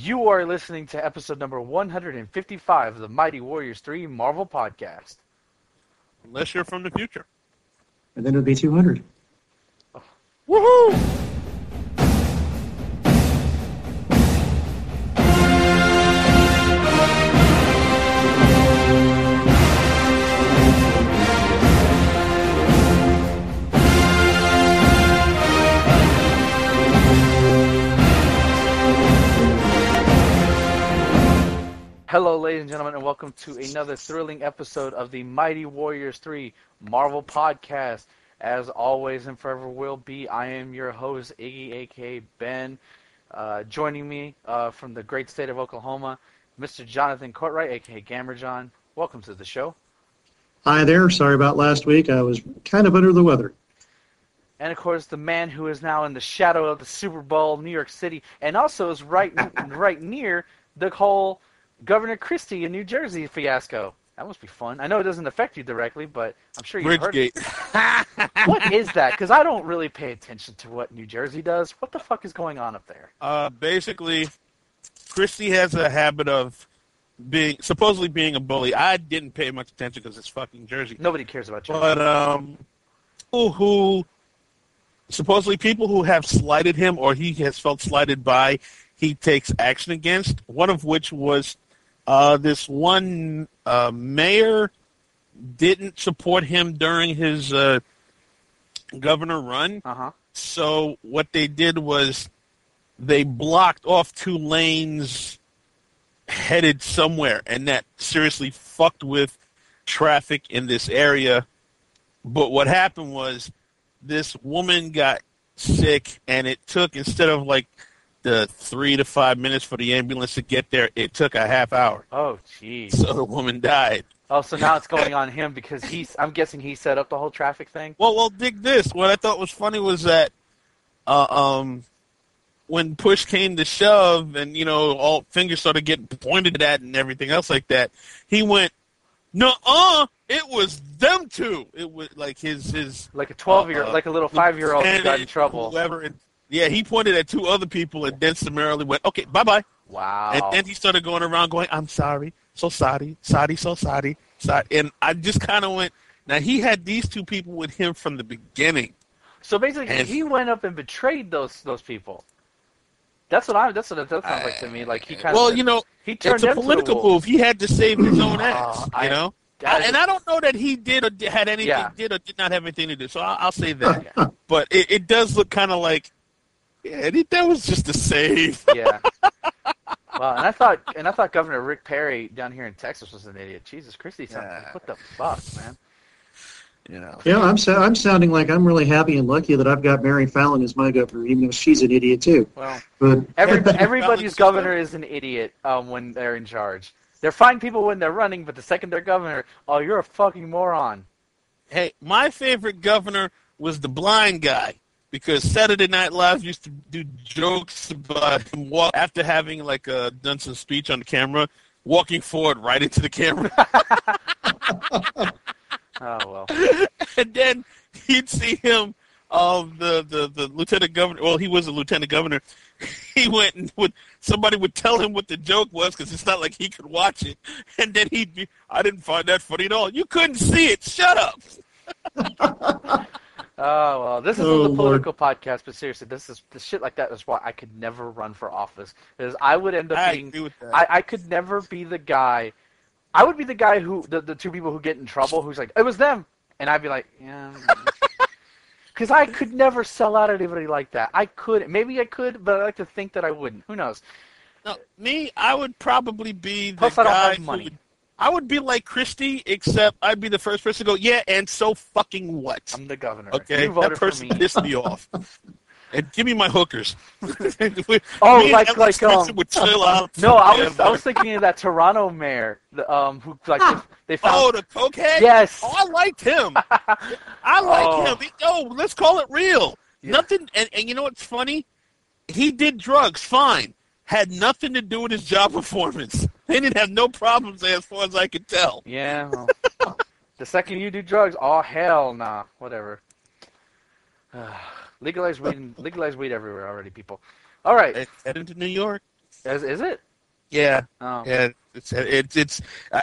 You are listening to episode number 155 of the Mighty Warriors 3 Marvel Podcast. Unless you're from the future. And then it would be 200. Oh. Woohoo! Hello, ladies and gentlemen, and welcome to another thrilling episode of the Mighty Warriors 3 Marvel Podcast. As always and forever will be, I am your host, Iggy, a.k.a. Ben. Joining me from the great state of Oklahoma, Mr. Jonathan Courtright, a.k.a. Gamer John. Welcome to the show. Hi there. Sorry about last week. I was kind of under the weather. And, of course, the man who is now in the shadow of the Super Bowl, New York City, and also is right near the whole Governor Christie in New Jersey fiasco. That must be fun. I know it doesn't affect you directly, but I'm sure you've heard it. What is that? Because I don't really pay attention to what New Jersey does. What the fuck is going on up there? Basically, Christie has a habit of supposedly being a bully. I didn't pay much attention because it's fucking Jersey. Nobody cares about Jersey. But supposedly people who have slighted him or he has felt slighted by, he takes action against, one of which was this one mayor didn't support him during his governor run. Uh-huh. So what they did was they blocked off 2 lanes headed somewhere, and that seriously fucked with traffic in this area. But what happened was this woman got sick, and it took, instead of like the 3 to 5 minutes for the ambulance to get there, it took a half hour. Oh, jeez. So the woman died. Oh, so now it's going on him because I'm guessing he set up the whole traffic thing? Well, dig this. What I thought was funny was that when push came to shove and, all fingers started getting pointed at and everything else like that, he went, "Nuh-uh, it was them two." It was like his like a 12-year, like a little 5-year-old who got in trouble. Yeah, he pointed at 2 other people and then summarily went, "Okay, bye-bye." Wow. And then he started going around going, "I'm sorry, so sorry, so sorry." And I just kind of went, now he had these 2 people with him from the beginning. So basically, he went up and betrayed those people. That's what it sounds like to me. Like he kind of. Well, he turned it's a political move. He had to save his own ass. And I don't know that he did or had anything, did or did not have anything to do. So I'll say that. Yeah. But it does look kind of like, that was just a save. Yeah. Well, and I thought Governor Rick Perry down here in Texas was an idiot. Jesus Christ, what the fuck, man? Yeah, I'm sounding like I'm really happy and lucky that I've got Mary Fallon as my governor, even though she's an idiot too. Well, but everybody's governor is an idiot when they're in charge. They're fine people when they're running, but the second they're governor, oh, you're a fucking moron. Hey, my favorite governor was the blind guy, because Saturday Night Live used to do jokes about him after having done some speech on the camera, walking forward right into the camera. Oh, well. And then he'd see him, the lieutenant governor. Well, he was a lieutenant governor. He went and somebody would tell him what the joke was because it's not like he could watch it. And then he'd be, "I didn't find that funny at all. You couldn't see it. Shut up." Oh, well, this isn't the political podcast, but seriously, this shit like that is why I could never run for office. Because I would end up being, I could never be the guy. I would be the guy who, the 2 people who get in trouble, who's like, "It was them." And I'd be like, yeah. Because I could never sell out anybody like that. Maybe I could, but I like to think that I wouldn't. Who knows? No, me, I would probably be the Plus, guy I don't have money. I would be like Christie, except I'd be the first person to go, "Yeah, and so fucking what?" I'm the governor. Okay, You voted that person for me. pissed me off. And give me my hookers. Oh, me like would chill out. No, I was thinking of that Toronto mayor, who they found. Oh, the cokehead. Yes. Oh, I liked him. I like him. Let's call it real. Yeah. Nothing. And you know what's funny? He did drugs. Fine. Had nothing to do with his job performance. They didn't have no problems there, as far as I could tell. Yeah. Well, the second you do drugs, oh hell nah, whatever. Legalize weed everywhere already, people. All right. Head into New York. Is it? Yeah. Oh. Yeah. It's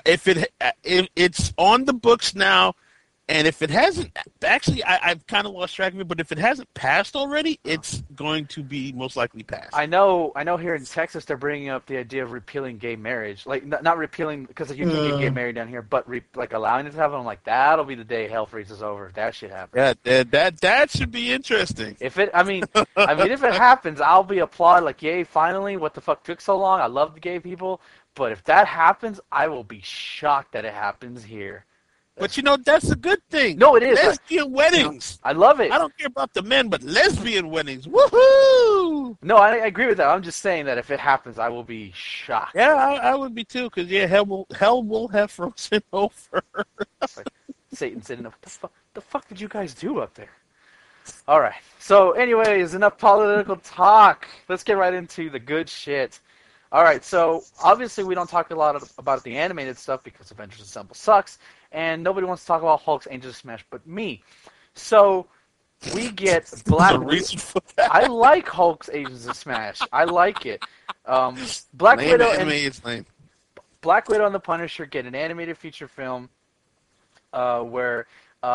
on the books now. And if it hasn't, actually, I've kind of lost track of it, but if it hasn't passed already, it's going to be most likely passed. I know here in Texas they're bringing up the idea of repealing gay marriage. Like, not repealing, because you can get gay married down here, but like allowing it to happen. I'm like, that'll be the day hell freezes over if that shit happens. Yeah, that should be interesting. If it happens, I'll be applauded, like, yay, finally, what the fuck took so long? I love the gay people. But if that happens, I will be shocked that it happens here. But that's a good thing. No, it is. Lesbian weddings. I love it. I don't care about the men, but lesbian weddings. Woohoo! No, I agree with that. I'm just saying that if it happens, I will be shocked. Yeah, I would be too, because hell will have frozen over. Like Satan said, what the fuck did you guys do up there? All right. So, anyways, enough political talk. Let's get right into the good shit. All right. So, obviously, we don't talk a lot about the animated stuff because Avengers Assemble sucks. And nobody wants to talk about Hulk's Angels Smash but me. So we get Black Widow. I like Hulk's Angels of Smash. I like it. Black Widow and the Punisher get an animated feature film where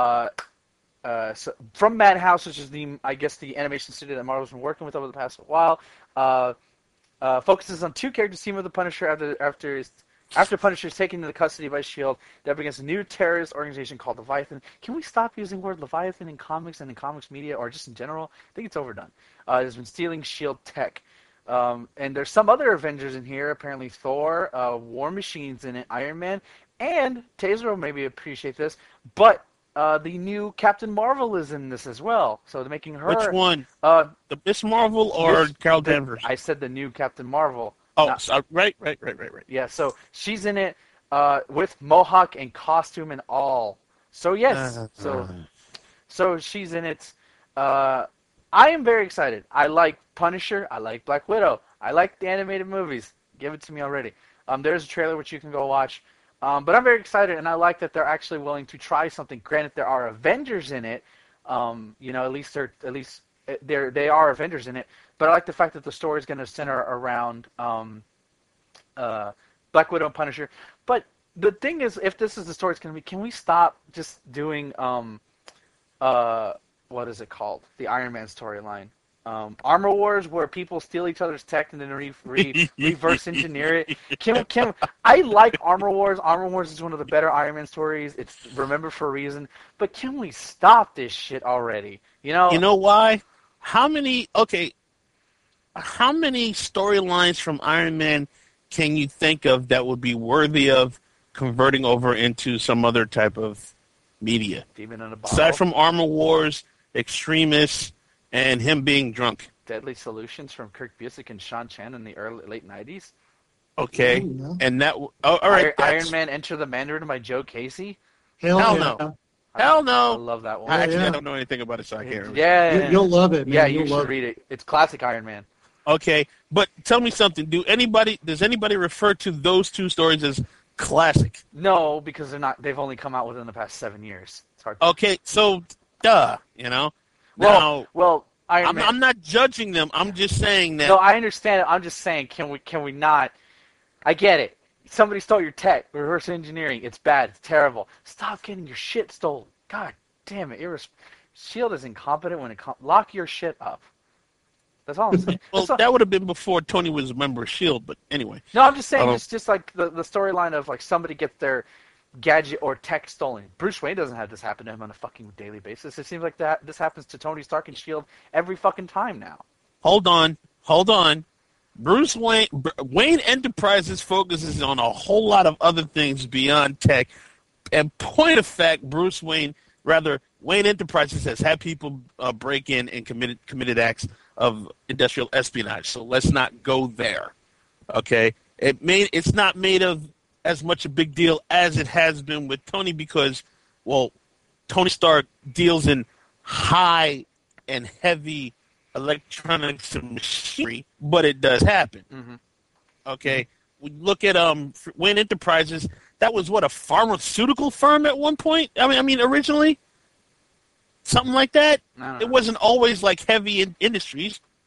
from Madhouse, which is the animation studio that Marvel's been working with over the past while, focuses on two characters team with the Punisher after Punisher is taken into the custody by S.H.I.E.L.D., they're up against a new terrorist organization called Leviathan. Can we stop using the word Leviathan in comics and in comics media, or just in general? I think it's overdone. It has been stealing S.H.I.E.L.D. tech. And there's some other Avengers in here, apparently Thor, War Machine's in it, Iron Man, and Taser will maybe appreciate this, but the new Captain Marvel is in this as well. So they're making her... Which one? The Miss Marvel or Carol Danvers? I said the new Captain Marvel. Oh, right. Yeah, so she's in it with Mohawk and costume and all. So yes, so she's in it. I am very excited. I like Punisher. I like Black Widow. I like the animated movies. Give it to me already. There's a trailer which you can go watch. But I'm very excited, and I like that they're actually willing to try something. Granted, there are Avengers in it. At least they are Avengers in it. But I like the fact that the story is going to center around Black Widow and Punisher. But the thing is, if this is the story it's going to be, can we stop just doing what is it called? The Iron Man storyline. Armor Wars, where people steal each other's tech and then reverse engineer it. I like Armor Wars. Armor Wars is one of the better Iron Man stories. It's remembered for a reason. But can we stop this shit already? You know why? How many storylines from Iron Man can you think of that would be worthy of converting over into some other type of media? Demon in a Bottle. Aside from Armor Wars, Extremis, and him being drunk. Deadly Solutions from Kirk Busiek and Sean Chan in the late 90s. Okay. Ooh, no. And that... all right. Iron Man Enter the Mandarin by Joe Casey. Hell no. Hell no. I love that one. I don't know anything about it, so I can't read it. Yeah. You'll love it, man. Yeah, you should read it. It's classic Iron Man. Okay, but tell me something. Does anybody refer to those two stories as classic? No, because they're not. They've only come out within the past 7 years. It's hard. Okay, so duh, Well, Iron Man. I'm not judging them. I'm just saying that. No, I understand it. I'm just saying, can we not? I get it. Somebody stole your tech. Reverse engineering. It's bad. It's terrible. Stop getting your shit stolen. God damn it. S.H.I.E.L.D. is incompetent when it comes. Lock your shit up. That's all I'm saying. Well, that would have been before Tony was a member of S.H.I.E.L.D., but anyway. No, I'm just saying, just like the storyline of like somebody gets their gadget or tech stolen. Bruce Wayne doesn't have this happen to him on a fucking daily basis. It seems like this happens to Tony Stark and S.H.I.E.L.D. every fucking time now. Hold on. Bruce Wayne Enterprises focuses on a whole lot of other things beyond tech. And point of fact, Wayne Enterprises has had people break in and committed acts of industrial espionage. So let's not go there. Okay? It's not made of as much a big deal as it has been with Tony because, well, Tony Stark deals in high and heavy electronics and machinery, but it does happen. Mm-hmm. Okay? We look at Wayne Enterprises. That was, a pharmaceutical firm at one point? I mean, originally? Something like that? It wasn't always like heavy industries.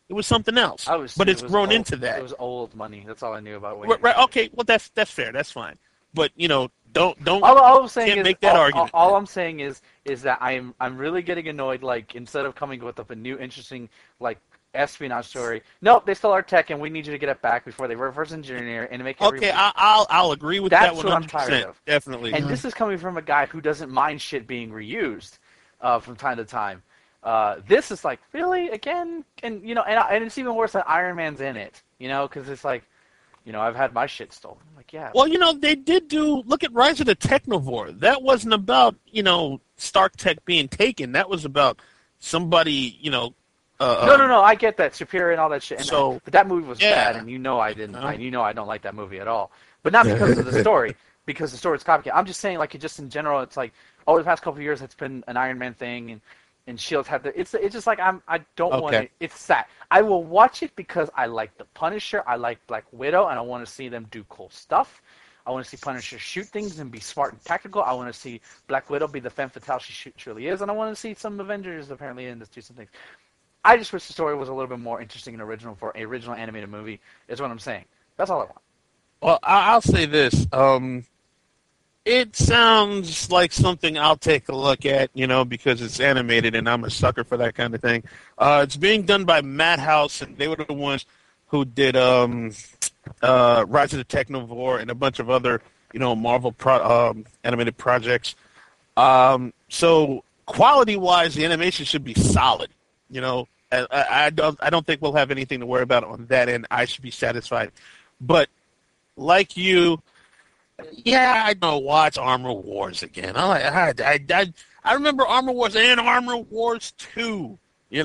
It was something else. But it's grown into that. It was old money. That's all I knew about Wayne. Right. Okay. Well, that's fair. That's fine. But don't. All I'm saying is, make that argument. All I'm saying is that I'm really getting annoyed. Like, instead of coming with a new interesting espionage story, nope, they stole our tech and we need you to get it back before they reverse engineer and make it. Okay, I'll agree with that 100%. That's what I'm tired of. Definitely. And this is coming from a guy who doesn't mind shit being reused from time to time. This is like, really, again? And and it's even worse that Iron Man's in it, because it's like, I've had my shit stolen. I'm like, yeah. Well, they did look at Rise of the Technovore. That wasn't about, Stark Tech being taken. That was about somebody, No, I get that. Superior and all that shit. But that movie was yeah. bad, and I didn't. I don't like that movie at all. But not because of the story, because the story's copycat. I'm just saying, just in general, it's like, the past couple of years, it's been an Iron Man thing, and Shield's had it's just like I don't want it. It's sad. I will watch it because I like the Punisher, I like Black Widow, and I want to see them do cool stuff. I want to see Punisher shoot things and be smart and tactical. I want to see Black Widow be the femme fatale she truly is, and I want to see some Avengers apparently in this do some things. I just wish the story was a little bit more interesting and original for an original animated movie. Is what I'm saying. That's all I want. Well, I'll say this. It sounds like something I'll take a look at, because it's animated and I'm a sucker for that kind of thing. It's being done by Madhouse, and they were the ones who did Rise of the Technovore and a bunch of other, Marvel animated projects. So quality-wise, the animation should be solid. I don't think we'll have anything to worry about on that end. I should be satisfied. But like you, yeah, I don't watch Armor Wars again. I remember Armor Wars and Armor Wars 2. And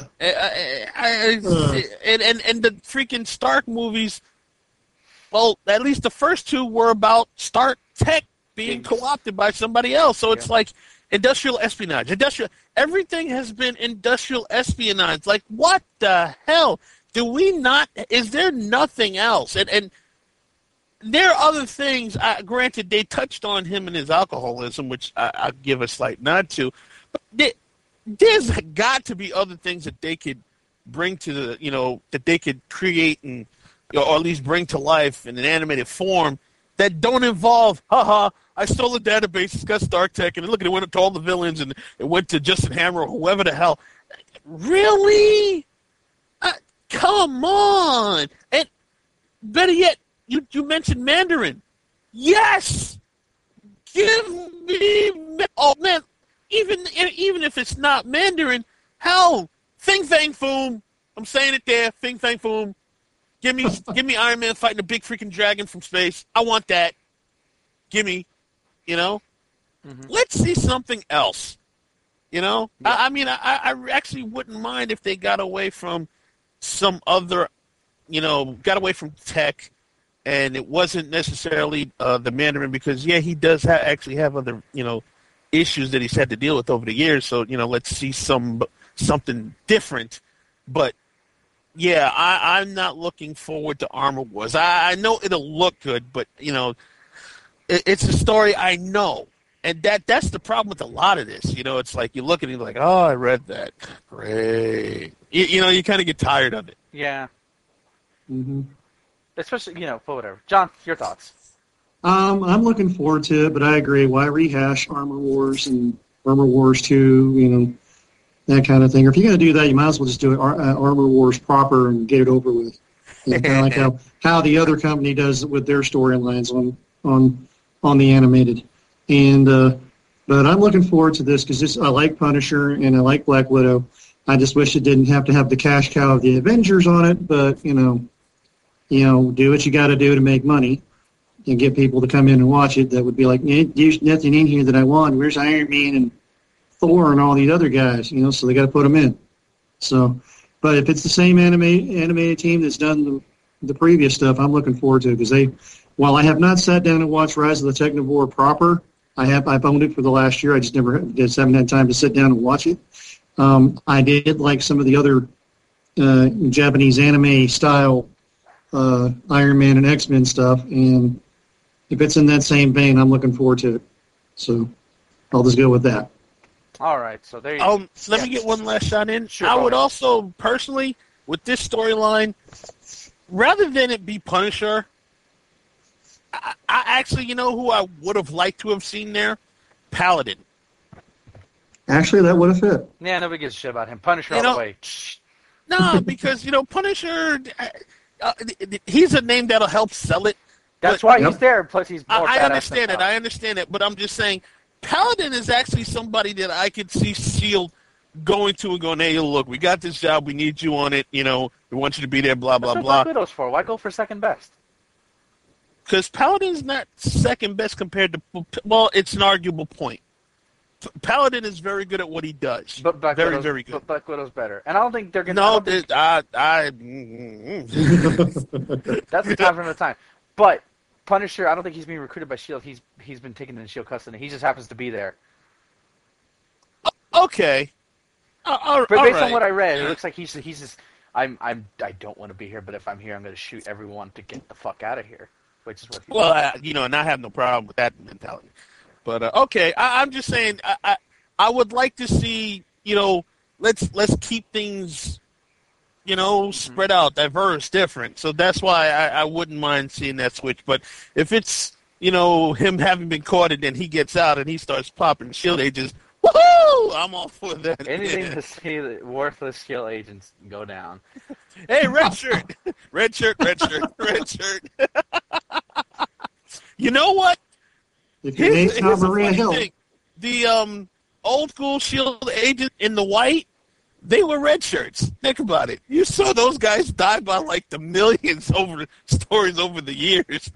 the freaking Stark movies. Well, at least the first two were about Stark Tech being co-opted by somebody else. So it's like industrial espionage. Everything has been industrial espionage. Like, what the hell? Is there nothing else? And there are other things. Granted, they touched on him and his alcoholism, which I give a slight nod to. But there's got to be other things that they could bring to that they could create and, or at least bring to life in an animated form that don't involve, I stole a database, it's got Stark Tech, and look, it went to all the villains, and it went to Justin Hammer or whoever the hell. Really? Come on! And better yet, you mentioned Mandarin. Yes! Give me... Oh, man, even if it's not Mandarin, hell, Fing Fang Foom. I'm saying it there, Fing Fang Foom. Give me Iron Man fighting a big freaking dragon from space. I want that. Gimme. Let's see something else. Yeah. I actually wouldn't mind if they got away from some other, got away from tech, and it wasn't necessarily the Mandarin, because he does actually have other issues that he's had to deal with over the years. So let's see something different. But yeah, I'm not looking forward to Armor Wars. I know it'll look good, but it's a story I know. And that's the problem with a lot of this. It's like you look at it like, oh, I read that. Great. You kind of get tired of it. Yeah. Mm-hmm. Especially, for whatever. John, your thoughts? I'm looking forward to it, but I agree. Why rehash Armor Wars and Armor Wars 2, that kind of thing. Or if you're going to do that, you might as well just do it Armor Wars proper and get it over with. Kind of like how the other company does with their storylines on the animated. And but I'm looking forward to this because I like Punisher and I like Black Widow. I just wish it didn't have to have the cash cow of the Avengers on it, but do what you got to do to make money and get people to come in and watch it. That would be like, there's nothing in here that I want. Where's Iron Man and Thor and all these other guys? So they got to put them in. So, but if it's the same animated team that's done the previous stuff, I'm looking forward to it because while I have not sat down and watched Rise of the Technovore proper, I've owned it for the last year. I just haven't had time to sit down and watch it. I did like some of the other Japanese anime style Iron Man and X-Men stuff, and if it's in that same vein, I'm looking forward to it. So I'll just go with that. All right, so there you go. Let me get one last shot in. Sure, I would also personally, with this storyline, rather than it be Punisher, I actually, you know who I would have liked to have seen there? Paladin. Actually, that would have fit. Yeah, nobody gives a shit about him. Punisher all the way. No, because, Punisher, he's a name that'll help sell it. That's why he's there. Plus, he's more I understand it, but I'm just saying, Paladin is actually somebody that I could see S.H.I.E.L.D. going to and going, hey, look, we got this job, we need you on it, we want you to be there, blah, blah, blah. That's what Black Widow's for. Why go for second best? Because Paladin's not second best compared to, well, it's an arguable point. Paladin is very good at what he does. But very, very good. But Black Widow's better. And I don't think they're going to... No, That's the time from the time. But Punisher, I don't think he's being recruited by S.H.I.E.L.D. He's been taken into S.H.I.E.L.D. custody. He just happens to be there. Okay. But based on what I read, it looks like he's just... I don't want to be here, but if I'm here, I'm going to shoot everyone to get the fuck out of here. Which is what. And I have no problem with that mentality. But okay, I'm just saying, I would like to see, let's keep things, spread out, diverse, different. So that's why I wouldn't mind seeing that switch. But if it's, him having been caught and then he gets out and he starts popping S.H.I.E.L.D. agents, woohoo! I'm all for that. Anything to see the worthless S.H.I.E.L.D. agents go down. Hey, red shirt. Red shirt. You know what? If you hate Maria Hill. The old school S.H.I.E.L.D. agent in the white, they were red shirts. Think about it. You saw those guys die by like the millions over the years.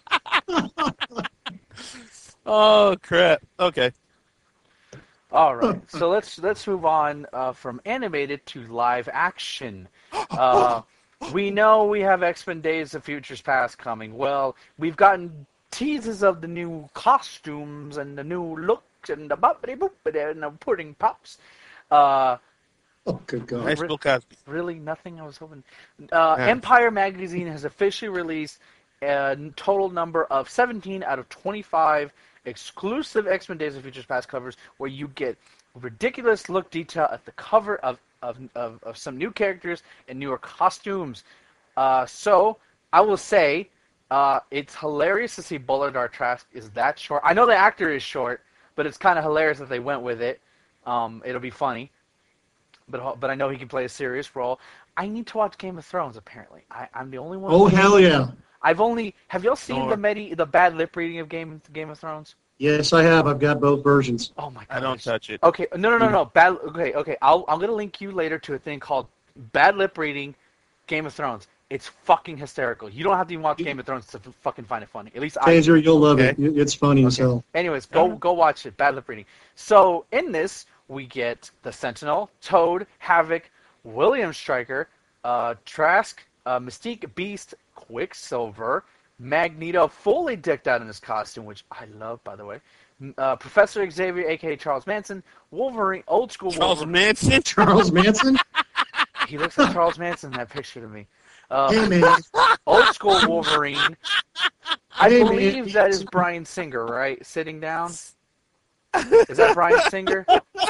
Oh crap. Okay. All right. So let's move on from animated to live action. We know we have X-Men Days of Futures Past coming. Well, we've gotten teases of the new costumes and the new looks and the boppity-boopity and the pudding pops. Oh, good God. Nice Bill Cosby. Really? Nothing? I was hoping. Empire Magazine has officially released a total number of 17 out of 25 exclusive X-Men Days of Futures Past covers where you get ridiculous look detail at the cover of some new characters and newer costumes. So, I will say, it's hilarious to see Bullard Trask is that short. I know the actor is short, but it's kind of hilarious that they went with it. It'll be funny. But I know he can play a serious role. I need to watch Game of Thrones, apparently. I'm the only one. Oh, hell yeah. Have y'all seen the bad lip reading of Game of Thrones? Yes, I have. I've got both versions. Oh my God! I don't touch it. Okay, no. Bad. Okay. I'm gonna link you later to a thing called Bad Lip Reading, Game of Thrones. It's fucking hysterical. You don't have to even watch Game of Thrones to fucking find it funny. At least Taser, you'll love it. It's funny as hell. Anyways, go watch it. Bad Lip Reading. So in this, we get the Sentinel, Toad, Havoc, William Stryker, Trask, Mystique, Beast, Quicksilver, Magneto, fully decked out in his costume, which I love, by the way. Professor Xavier, a.k.a. Charles Manson, Wolverine, old school Wolverine. Charles Manson? He looks like Charles Manson in that picture to me. Hey, man. Old school Wolverine. I believe that is Bryan Singer, right? Sitting down. Is that Bryan Singer?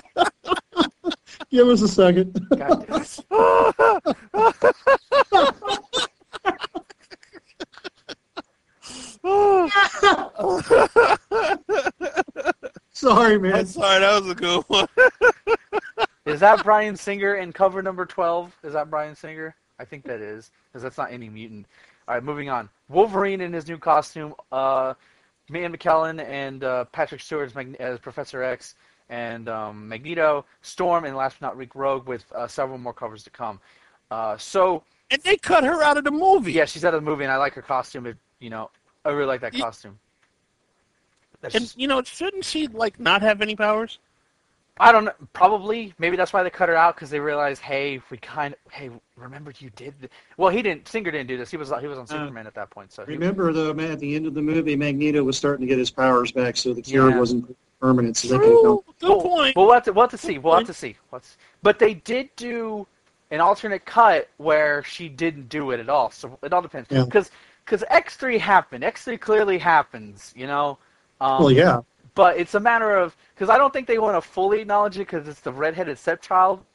Give us a second. God damn it. Sorry, man. I'm sorry, that was a good one. Is that Bryan Singer in cover number 12? Is that Bryan Singer? I think that is, because that's not any mutant. All right, moving on. Wolverine in his new costume. Ian McKellen and Patrick Stewart as Professor X, and Magneto, Storm, and last but not least, Rogue, with several more covers to come. And they cut her out of the movie. Yeah, she's out of the movie, and I like her costume. I really like that costume. Shouldn't she not have any powers? I don't know. Probably. Maybe that's why they cut her out, because they realized, hey, remember you did this. Well, Singer didn't do this. He was on Superman at that point. So remember, though, man, at the end of the movie, Magneto was starting to get his powers back, so the cure wasn't permanent. So they could go. Good point. We'll have to see. We'll have to see. But they did do an alternate cut where she didn't do it at all. So it all depends. Because X3 happened. X3 clearly happens, Well, yeah. But it's a matter of, because I don't think they want to fully acknowledge it because it's the redheaded stepchild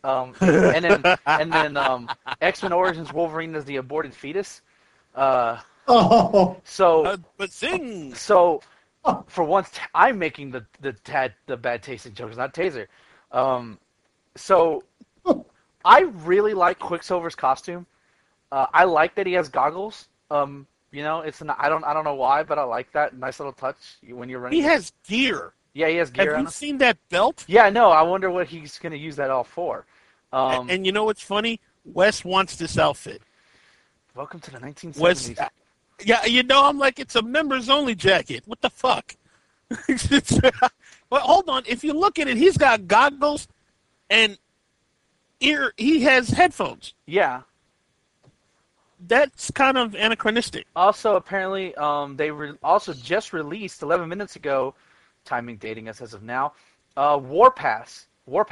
And then X-Men Origins Wolverine is the aborted fetus. Oh. But sing. So, for once, I'm making the bad tasting jokes, not Taser. So, I really like Quicksilver's costume. I like that he has goggles. I don't know why, but I like that nice little touch when you're running. He has gear. Yeah, he has gear. Have you seen that belt? Yeah, no. I wonder what he's going to use that all for. And you know what's funny? Wes wants this outfit. Welcome to the 1970s. Wes, yeah, I'm like, it's a members-only jacket. What the fuck? Well, hold on. If you look at it, he's got goggles and he has headphones. Yeah. That's kind of anachronistic. Also, apparently, they also just released 11 minutes ago, timing dating us as of now, Warpath.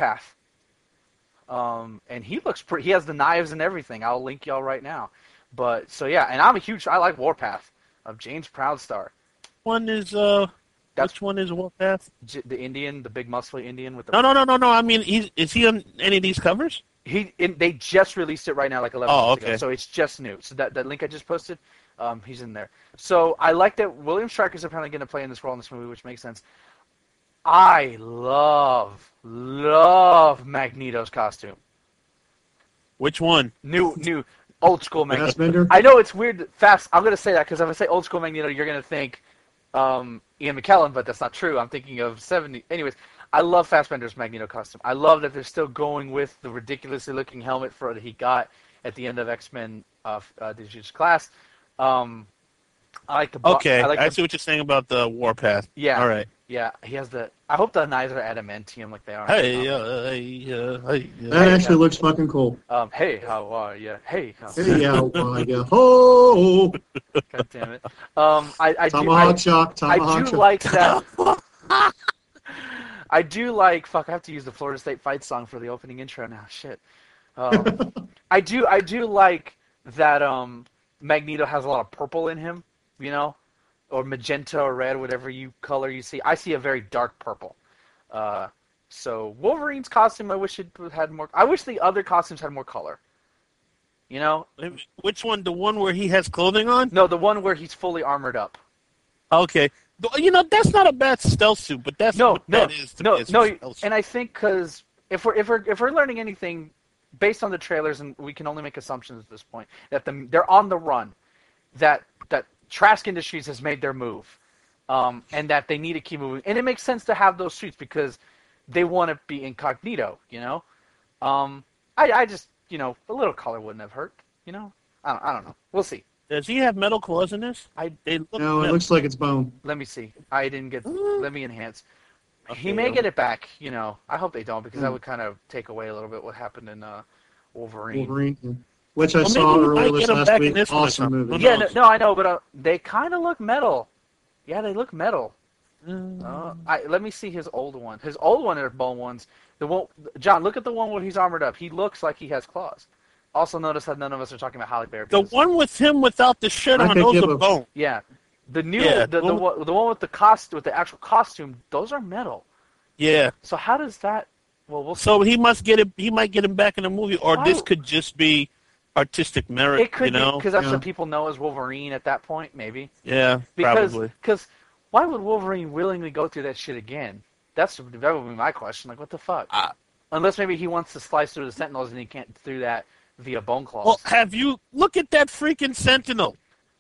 And he looks pretty. He has the knives and everything. I'll link y'all right now. But so yeah, and I like Warpath of James Proudstar. Which one is Warpath? The Indian, the big muscly Indian with the. No. I mean, is he on any of these covers? They just released it right now, like 11 minutes ago. So it's just new. So that link I just posted, he's in there. So I like that William Stryker's apparently going to play in this role in this movie, which makes sense. I love Magneto's costume. Which one? New old school Magneto. Fassbender? I know it's weird. I'm going to say that because if I say old school Magneto, you're going to think Ian McKellen, but that's not true. I'm thinking of 70. Anyways, I love Fassbender's Magneto costume. I love that they're still going with the ridiculously looking helmet that he got at the end of X-Men Digital Class. I like the. I see what you're saying about the Warpath. Yeah. All right. Yeah, he has the. I hope the knives are adamantium like they are. That actually looks fucking cool. Hey, how are you? Hey, how are you? Ho! God damn it. I Tomahawk Shock. I do like that. I do like. Fuck, I have to use the Florida State Fight song for the opening intro now. Shit. I do like that. Magneto has a lot of purple in him. Or magenta or red, whatever color you see. I see a very dark purple. So Wolverine's costume, I wish it had more. I wish the other costumes had more color. Which one? The one where he has clothing on? No, the one where he's fully armored up. Okay. That's not a bad stealth suit, but that's what that is to me. No. And I think because if we're learning anything based on the trailers, and we can only make assumptions at this point, that they're on the run, that Trask Industries has made their move, and that they need to keep moving. And it makes sense to have those suits because they want to be incognito, I just, a little color wouldn't have hurt, I don't know. We'll see. Does he have metal claws in this? No, it looks like it's bone. Let me see. I didn't get... Let me enhance. Okay, he may get it back, I hope they don't because that would kind of take away a little bit what happened in Wolverine. Yeah. Which I saw earlier this last week. Awesome movie. Yeah, no, I know, but they kind of look metal. Yeah, they look metal. Let me see his old one. His old one are bone ones. John, look at the one where he's armored up. He looks like he has claws. Also, notice that none of us are talking about Halle Berry. The one with him without the shirt on, those are bone. Yeah, the one with the costume, with the actual costume, those are metal. Yeah. So how does that? Well, we'll see. So he must get it. He might get him back in the movie, or this could just be artistic merit. It could be because that's what people know as Wolverine at that point, maybe. Yeah, probably. Because why would Wolverine willingly go through that shit again? That would be my question. Like, what the fuck? Unless maybe he wants to slice through the Sentinels and he can't do that via bone claws. Well, look at that freaking Sentinel.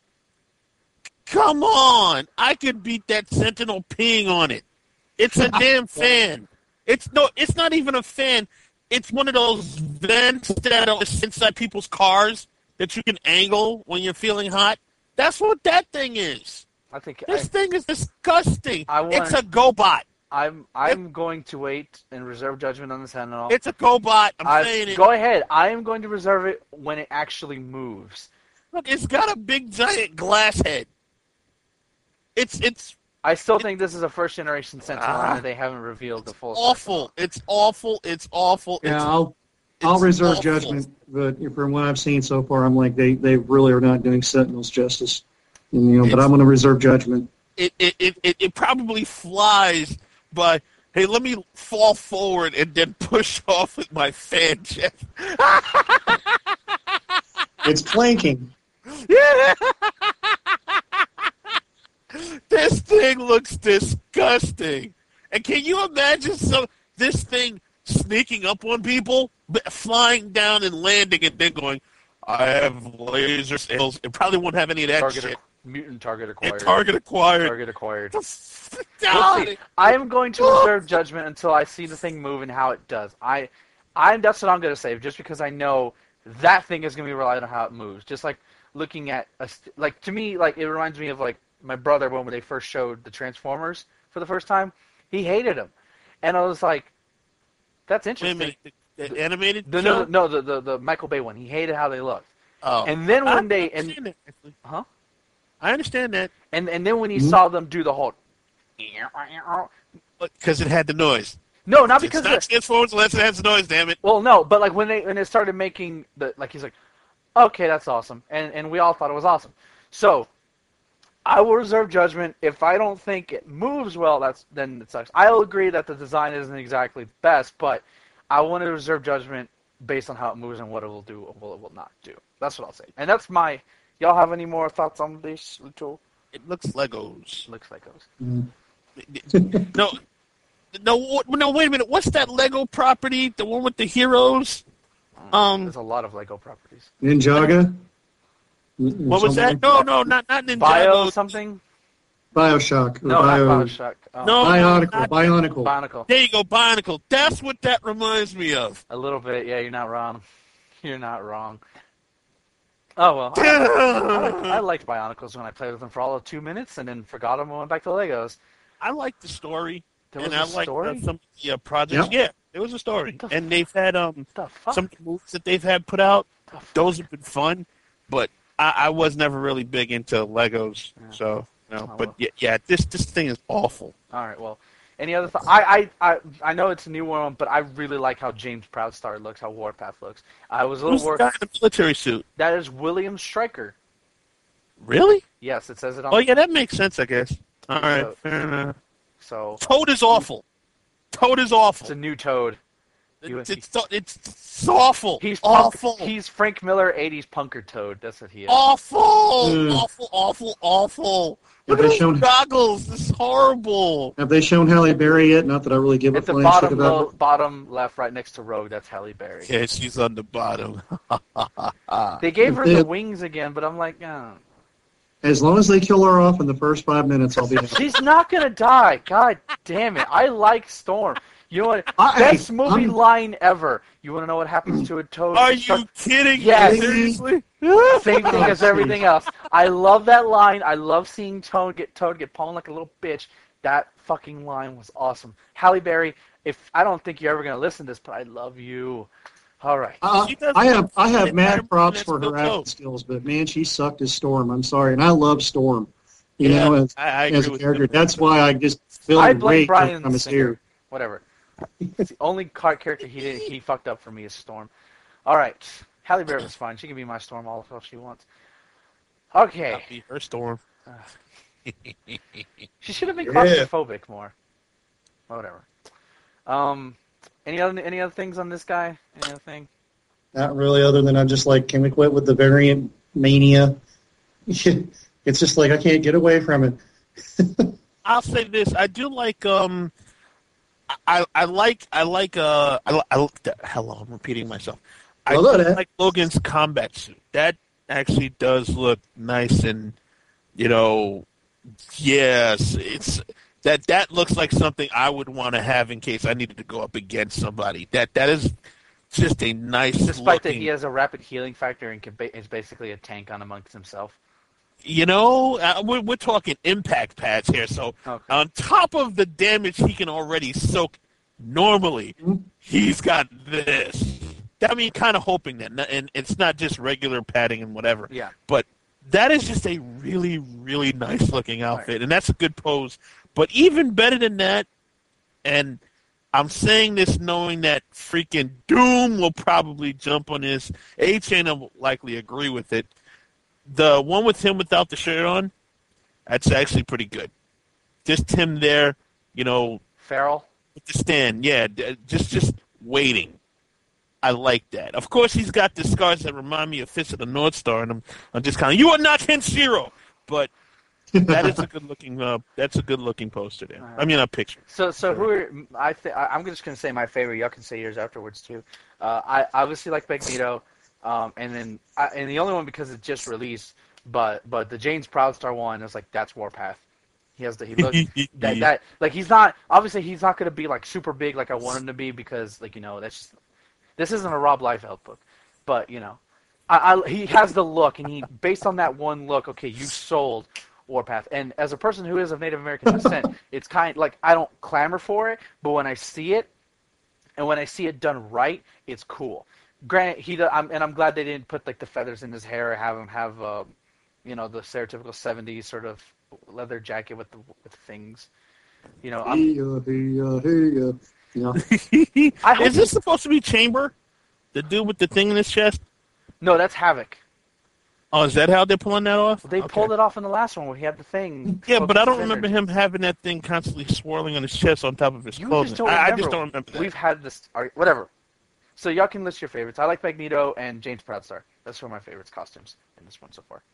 Come on. I could beat that Sentinel peeing on it. It's a damn fan. It's not even a fan. It's one of those vents that are inside people's cars that you can angle when you're feeling hot. That's what that thing is. This thing is disgusting. It's a GoBot. I'm going to wait and reserve judgment on the Sentinel. It's a GoBot. I'm saying it. Go ahead. I am going to reserve it when it actually moves. Look, it's got a big giant glass head. I still think this is a first generation Sentinel and they haven't revealed the full. It's awful. It's awful. Yeah, I'll reserve judgment, but from what I've seen so far, I'm like they really are not doing Sentinels justice. But I'm going to reserve judgment. It probably flies, but Hey, let me fall forward and then push off with my fan jet. It's planking. Yeah. This thing looks disgusting. And can you imagine this thing sneaking up on people, flying down and landing, and then going, I have laser skills. It probably won't have any of that shit. Mutant target acquired. Target acquired. Target acquired. We'll see. I am going to reserve judgment until I see the thing move and how it does. That's what I'm going to say, just because I know that thing is going to be reliant on how it moves. Just like looking at, to me, like it reminds me of like my brother when they first showed the Transformers for the first time. He hated them. And I was like, that's interesting. Wait a minute, the animated show? No, the Michael Bay one. He hated how they looked. Oh. And then when I understand that. And then when he saw them do the whole... Because it had the noise. No, not because... It's not Transformers unless it has the noise, damn it. Well, no, but like when it started making... he's like, okay, that's awesome. And we all thought it was awesome. So, I will reserve judgment. If I don't think it moves well, then it sucks. I'll agree that the design isn't exactly best, but I want to reserve judgment based on how it moves and what it will do and what it will not do. That's what I'll say. And that's my... Y'all have any more thoughts on this, Lucho? It looks Legos. Looks Legos. No, wait a minute. What's that Lego property? The one with the heroes? There's a lot of Lego properties. Ninjaga? What was that? No, not Ninjago. Bio something? Bioshock. No, not Bioshock. No, Bionicle. There you go, Bionicle. That's what that reminds me of. A little bit, yeah, you're not wrong. You're not wrong. Oh, well, I liked Bionicles when I played with them for all of 2 minutes and then forgot them and went back to Legos. I liked the story. There was a story? Some projects. Yep. Yeah, there was a story. And they've had some movies that they've had put out. Those have been fun, but I was never really big into Legos. Yeah. So, but this thing is awful. All right, well, any other thoughts? I know it's a new one, but I really like how James Proudstar looks, how Warpath looks. I was a little worried. Who's the guy in the military suit? That is William Stryker. Really? Yes, it says it on. Oh yeah, that makes sense, I guess. All right, fair enough. So Toad is awful. Toad is awful. It's a new Toad. It's awful. He's awful. He's Frank Miller, 80s punker Toad. That's what he is. Awful. Awful. Look at those goggles. This is horrible. Have they shown Halle Berry yet? Not that I really give a flying shit about her. Bottom left, right next to Rogue. That's Halle Berry. Yeah, she's on the bottom. They gave her the wings again, but I'm like, oh. As long as they kill her off in the first 5 minutes, I'll be happy. She's not going to die. God damn it. I like Storm. You know what? Best movie line ever. You want to know what happens to a Toad? Are you kidding? Yes. Seriously? Same thing as everything else. I love that line. I love seeing Toad get pwned like a little bitch. That fucking line was awesome. Halle Berry, I don't think you're ever going to listen to this, but I love you. All right. I have mad props for her acting skills, but man, she sucked as Storm. I'm sorry, and I love Storm. You know, as a character. That's why I just feel great every time it's here. Whatever. It's the only character he fucked up for me is Storm. All right. Halle Berry was fine. She can be my Storm all she wants. Okay. I'll be her Storm. She should have been claustrophobic more. Whatever. Any other things on this guy? Any other thing? Not really, other than I'm just like, can we quit with the variant mania? It's just like I can't get away from it. I'll say this: I do like. I like. Hello, I'm repeating myself. I like Logan's combat suit. That actually does look nice, and yes, it's. That looks like something I would want to have in case I needed to go up against somebody. That is just a nice. Despite that he has a rapid healing factor and is basically a tank on amongst himself. We're talking impact pads here. So on top of the damage he can already soak normally, he's got this. I mean, kind of hoping that, and it's not just regular padding and whatever. Yeah. But that is just a really, really nice looking outfit, and that's a good pose. But even better than that, and I'm saying this knowing that freaking Doom will probably jump on this. A-Chain will likely agree with it. The one with him without the shirt on, that's actually pretty good. Just him there, Farrell? with the stand. Yeah, just waiting. I like that. Of course, he's got the scars that remind me of Fist of the North Star, and I'm just kind of, you are not Kenshiro, but that is a good looking. That's a good looking poster there. I mean, a picture. So who are I'm just gonna say my favorite. Y'all can say yours afterwards too. I obviously like Magneto, and the only one because it just released. But the James Proudstar one is like that's Warpath. He looks that like he's not gonna be like super big like I want him to be because like that's just, this isn't a Rob Liefeld book, but he has the look and he based on that one look. Okay, you sold Warpath, and as a person who is of Native American descent, it's kind of like I don't clamor for it, but when I see it, and when I see it done right, it's cool. Granted, I'm glad they didn't put like the feathers in his hair or have him have the stereotypical 70s sort of leather jacket with things. Is this supposed to be Chamber? The dude with the thing in his chest? No, that's Havoc. Oh, is that how they're pulling that off? They pulled it off in the last one where he had the thing. Yeah, but I don't remember him having that thing constantly swirling on his chest on top of his clothing. I just don't remember that. We've had this. All right, whatever. So y'all can list your favorites. I like Magneto and James Proudstar. That's one of my favorites costumes in this one so far.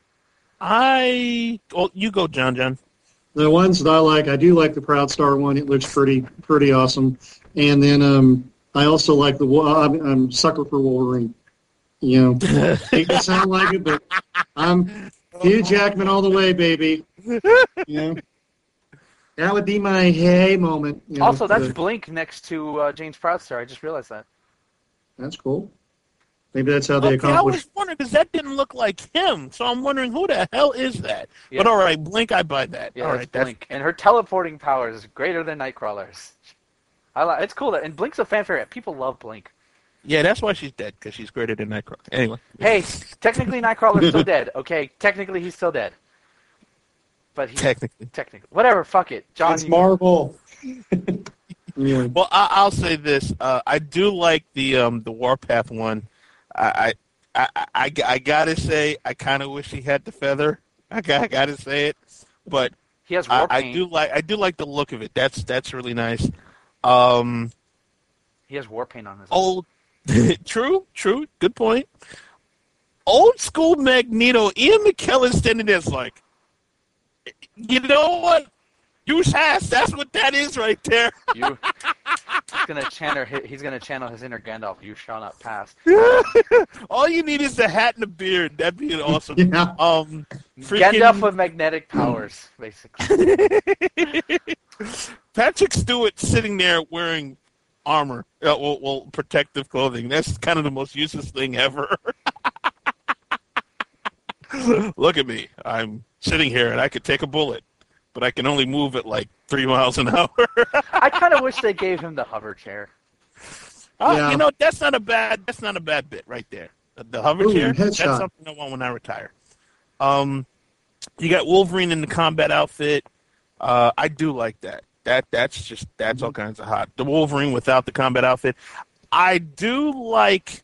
You go, John. The ones that I like, I do like the Proudstar one. It looks pretty awesome. And then I also like I'm sucker for Wolverine. It can sound like it, but I'm Hugh Jackman all the way, baby. That would be my hey moment. Also, that's Blink next to James Proudstar. I just realized that. That's cool. Maybe that's how they accomplished. I was wondering because that didn't look like him, so I'm wondering who the hell is that. Yeah. But all right, Blink, I buy that. Yeah, all right, Blink, and her teleporting powers is greater than Nightcrawler's. It's cool and Blink's a fan favorite. People love Blink. Yeah, that's why she's dead because she's greater than Nightcrawler. Anyway. Hey, technically Nightcrawler's still dead. Okay, technically he's still dead. But technically, whatever. Fuck it, John. It's Marvel. Yeah. Well, I'll say this. I do like the Warpath one. I gotta say, I kind of wish he had the feather. I gotta say it, but he has war paint. I do like the look of it. That's really nice. He has war paint on his old. True. Good point. Old school Magneto. Ian McKellen standing there like, you know what? Use has. That's what that is right there. He's gonna channel his inner Gandalf. You shall not pass. All you need is the hat and the beard. That'd be an awesome. Yeah. Gandalf with magnetic powers, basically. Patrick Stewart sitting there wearing armor, protective clothing. That's kind of the most useless thing ever. Look at me. I'm sitting here and I could take a bullet. But I can only move at like 3 miles an hour. I kind of wish they gave him the hover chair. Yeah. That's not a bad bit right there. The hover chair. That's something I want when I retire. You got Wolverine in the combat outfit. I do like that. That's all kinds of hot. The Wolverine without the combat outfit. I do like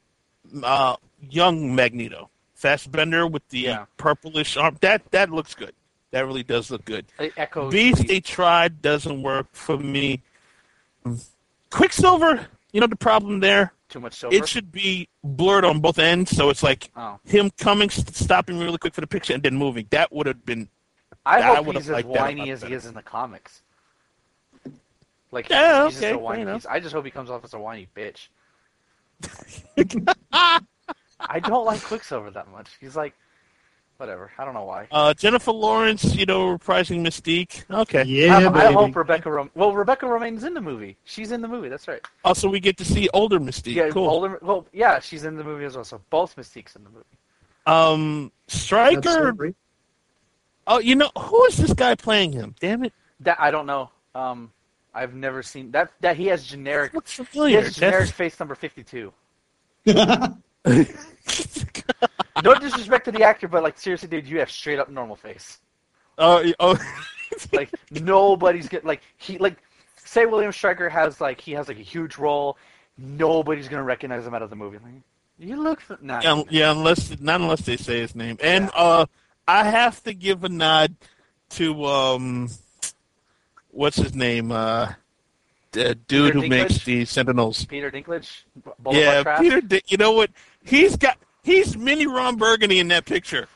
young Magneto, Fassbender with the purplish arm. That looks good. That really does look good. Beast they tried doesn't work for me. Quicksilver, the problem there. Too much silver. It should be blurred on both ends, so it's like him coming, stopping really quick for the picture, and then moving. That would have been. I hope he's as whiny as he is in the comics. Like he's just a whiny. I just hope he comes off as a whiny bitch. I don't like Quicksilver that much. He's like. Whatever. I don't know why. Jennifer Lawrence, reprising Mystique. Okay. Yeah, I hope Rebecca Romijn's in the movie. She's in the movie. That's right. Also, we get to see older Mystique. Yeah, cool. She's in the movie as well. So both Mystiques in the movie. Stryker. Oh, who is this guy playing him? Damn it. That I don't know. I've never seen that. That he has generic. Looks familiar. He has generic face number 52. No disrespect to the actor, but seriously, dude, you have straight up normal face. Nobody's say William Stryker has a huge role, nobody's gonna recognize him out of the movie. You look unless they say his name. And I have to give a nod to what's his name? the dude who makes the Sentinels. Peter Dinklage. Yeah, you know what? He's mini Ron Burgundy in that picture.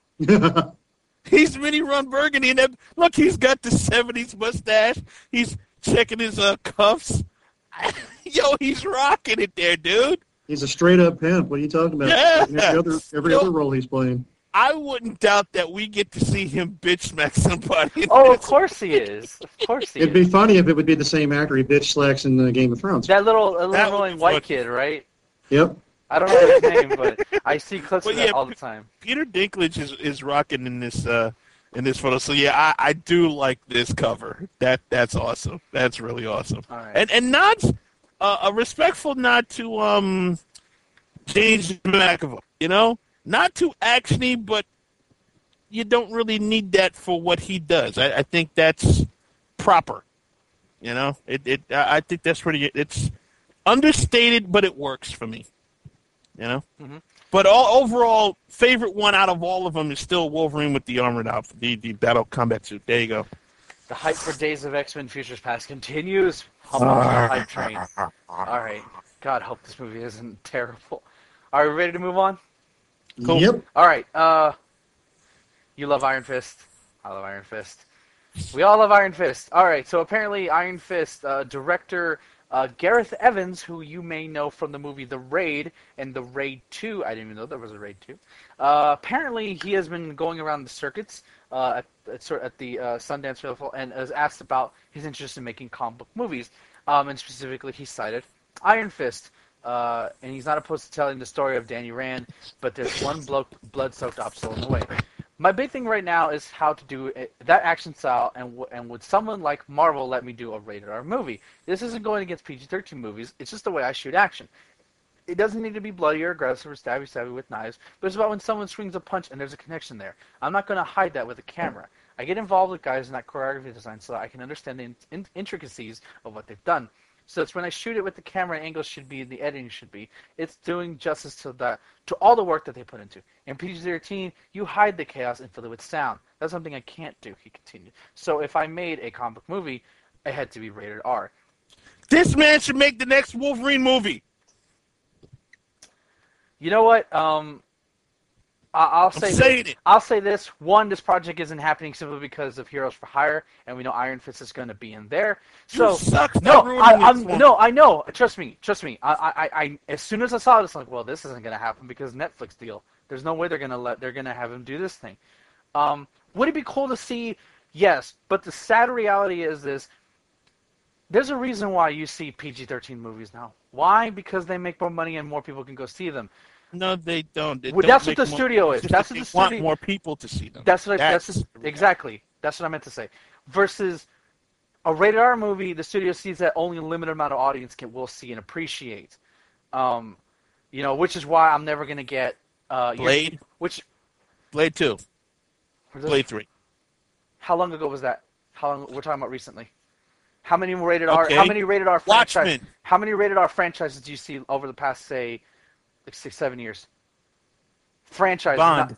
He's mini Ron Burgundy in that. Look, he's got the 70s mustache. He's checking his cuffs. Yo, he's rocking it there, dude. He's a straight up pimp. What are you talking about? Yeah. Every other role he's playing. I wouldn't doubt that we get to see him bitch smack somebody. Oh, of course he is. Of course he is. It'd be funny if it would be the same actor he bitch slacks in Game of Thrones. That little annoying white kid, right? Yep. I don't know his name, but I see clips of that all the time. Peter Dinklage is rocking in this photo. So yeah, I do like this cover. That's awesome. That's really awesome. All right. And nods, a respectful nod to James McAvoy. You know, not too actiony, but you don't really need that for what he does. I think that's proper. You know, I think that's pretty. It's understated, but it works for me. You know, but overall, favorite one out of all of them is still Wolverine with the armored outfit, the battle combat suit. There you go. The hype for Days of X-Men Futures Past continues. Hop on the hype train. All right. God, hope this movie isn't terrible. Are we ready to move on? Cool. Yep. All right. You love Iron Fist. I love Iron Fist. We all love Iron Fist. All right. So apparently, Iron Fist director Gareth Evans, who you may know from the movie The Raid and The Raid 2. I didn't even know there was a Raid 2. Apparently, he has been going around the circuits at the Sundance Festival and is asked about his interest in making comic book movies. And specifically, he cited Iron Fist. And he's not opposed to telling the story of Danny Rand, but there's one blood-soaked obstacle in the way. My big thing right now is how to do that action style, and would someone like Marvel let me do a rated R movie? This isn't going against PG-13 movies. It's just the way I shoot action. It doesn't need to be bloody or aggressive or stabby with knives, but it's about when someone swings a punch and there's a connection there. I'm not going to hide that with a camera. I get involved with guys in that choreography design so that I can understand the intricacies of what they've done. So it's when I shoot it with the camera angles should be, the editing should be. It's doing justice to all the work that they put into. In PG-13, you hide the chaos and fill it with sound. That's something I can't do, he continued. So if I made a comic book movie, it had to be rated R. This man should make the next Wolverine movie. You know what? I'll say this. One, this project isn't happening simply because of Heroes for Hire, and we know Iron Fist is going to be in there. So I know. Trust me. I as soon as I saw this, I'm like, well, this isn't going to happen because Netflix deal. There's no way they're going to have him do this thing. Would it be cool to see? Yes, but the sad reality is this. There's a reason why you see PG-13 movies now. Why? Because they make more money and more people can go see them. No, they don't. That's what the studio is. That's what the studio want more people to see them. Exactly. That's what I meant to say. Versus a rated R movie, the studio sees that only a limited amount of audience will see and appreciate. Which is why I'm never gonna get Blade. Blade 2. Blade 3. How long ago was that? How long we're talking about recently? How many rated R? How many rated R franchises? How many rated R franchises do you see over the past, say, 6-7 years? Franchise. Bond.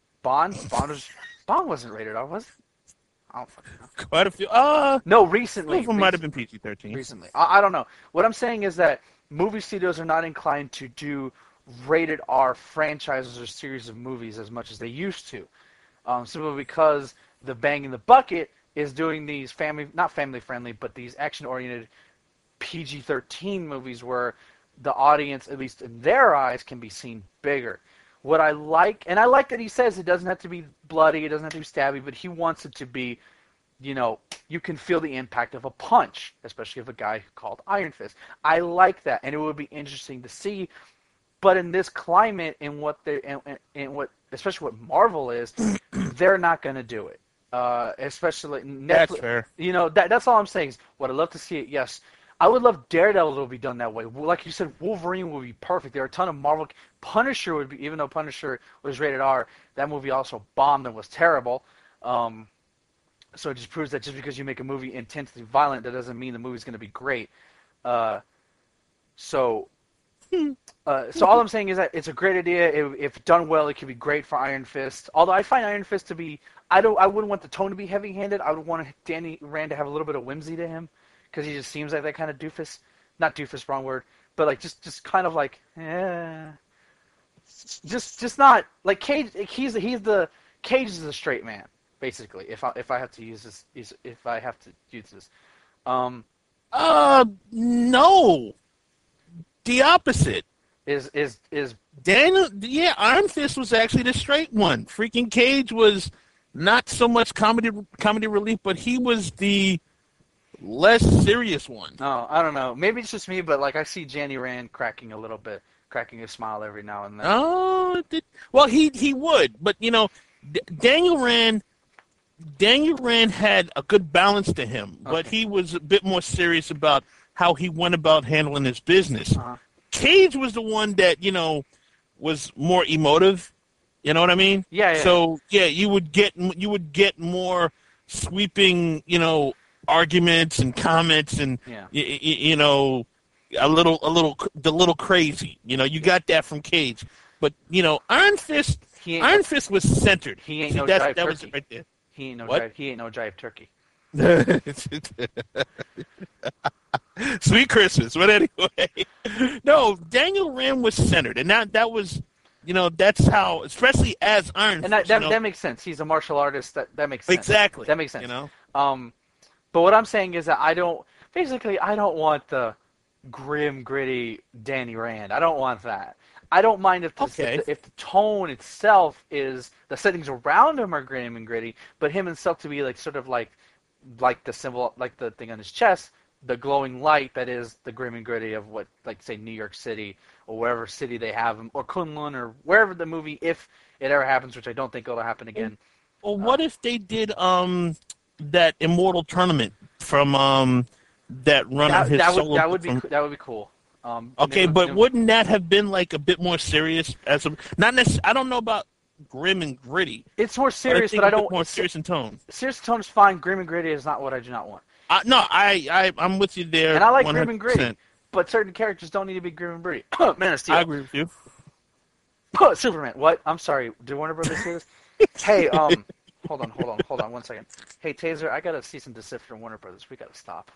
Bond wasn't rated R, was it? I don't fucking know. Quite a few. No, recently. Some of them might have been PG-13. Recently. I don't know. What I'm saying is that movie studios are not inclined to do rated R franchises or series of movies as much as they used to. Simply because the Bang in the Bucket is doing these not family friendly, but these action-oriented PG-13 movies where the audience, at least in their eyes, can be seen bigger. What I like, and I like that he says it doesn't have to be bloody, it doesn't have to be stabby, but he wants it to be, you can feel the impact of a punch, especially of a guy called Iron Fist. I like that, and it would be interesting to see. But in this climate, in what especially what Marvel is, they're not going to do it. Especially Netflix. That's fair. That's all I'm saying. Is would I love to see it? Yes. I would love Daredevil to be done that way. Like you said, Wolverine would be perfect. There are a ton of Marvel. Punisher would be, even though Punisher was rated R, that movie also bombed and was terrible. So it just proves that just because you make a movie intensely violent, that doesn't mean the movie's going to be great. So all I'm saying is that it's a great idea. If done well, it could be great for Iron Fist. Although I find Iron Fist to be, I wouldn't want the tone to be heavy-handed. I would want Danny Rand to have a little bit of whimsy to him, because he just seems like that kind of doofus. Not doofus, wrong word, but like just kind of like, just not like Cage. Cage is a straight man, basically. If I have to use this, no, the opposite. Is Daniel? Yeah, Iron Fist was actually the straight one. Freaking Cage was not so much comedy relief, but he was the less serious one. Oh, I don't know. Maybe it's just me, but like I see Danny Rand cracking a smile every now and then. Oh, well, he would, but Daniel Rand had a good balance to him, but he was a bit more serious about how he went about handling his business. Uh-huh. Cage was the one that was more emotive. You know what I mean? Yeah. So you would get more sweeping arguments and comments and a little crazy. You got that from Cage, but Iron Fist was centered. He ain't no jive turkey. Was right there. He ain't no jive turkey. Sweet Christmas, but anyway, no. Daniel Rand was centered, and that was, that's how, especially as Iron Fist. And that makes sense. He's a martial artist. That makes sense. Exactly. That makes sense. But what I'm saying is that I don't want the grim, gritty Danny Rand. I don't want that. I don't mind if the tone itself is the settings around him are grim and gritty, but him himself to be like sort of like the symbol, like the thing on his chest, the glowing light that is the grim and gritty of what, like say New York City or wherever city they have him, or Kunlun or wherever the movie, if it ever happens, which I don't think it'll happen again. Well, what if they did that Immortal Tournament from that run on his solo? That would be cool. Okay, but wouldn't that have been like a bit more serious? Not necessarily. I don't know about grim and gritty. It's more serious, but I don't more serious in tone. Serious tone is fine. Grim and gritty is not what I do not want. No, I'm with you there. And I like 100%. grim and gritty, but certain characters don't need to be grim and gritty. Man of Steel. I agree with you. Superman. What? I'm sorry. Did Warner Brothers say this? Hey, hold on 1 second. Hey, Taser, I gotta cease and desist from Warner Brothers. We gotta stop.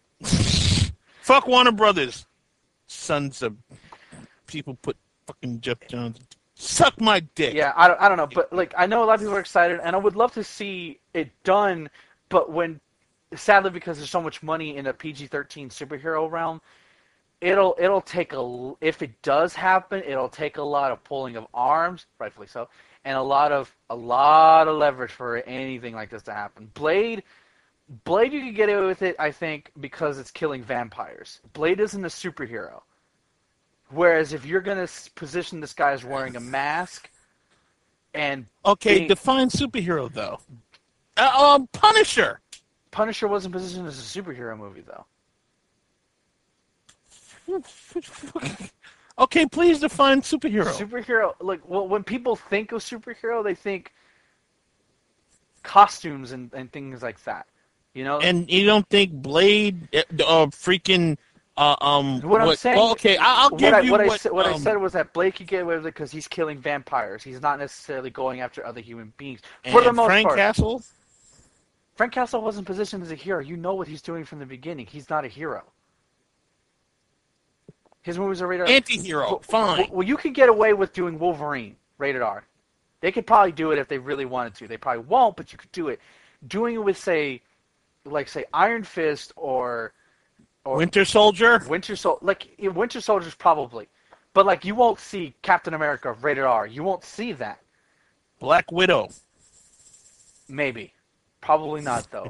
Fuck Warner Brothers. Sons of people put fucking Jeff Jones. Suck my dick. Yeah, I don't know, but like I know a lot of people are excited, and I would love to see it done, but sadly because there's so much money in a PG-13 superhero realm, it'll take if it does happen, it'll take a lot of pulling of arms, rightfully so, and a lot of leverage for anything like this to happen. Blade, you can get away with it, I think, because it's killing vampires. Blade isn't a superhero. Whereas if you're going to position this guy as wearing a mask and... Okay, define superhero, though. Punisher. Punisher wasn't positioned as a superhero movie, though. Okay, please define superhero. Superhero, when people think of superhero, they think costumes and things like that. And you don't think Blade, freaking, what I'm saying. Well, okay, I'll give you what I said was that Blade could get away with it because he's killing vampires. He's not necessarily going after other human beings. For the most Frank part. Castle? Frank Castle wasn't positioned as a hero. You know what he's doing from the beginning. He's not a hero. His movies are rated R. Anti-hero, fine. Well, you could get away with doing Wolverine, rated R. They could probably do it if they really wanted to. They probably won't, but you could do it. Doing it with, say Iron Fist or Winter Soldier? Winter Soldier's probably. But, you won't see Captain America rated R. You won't see that. Black Widow. Maybe. Probably not, though.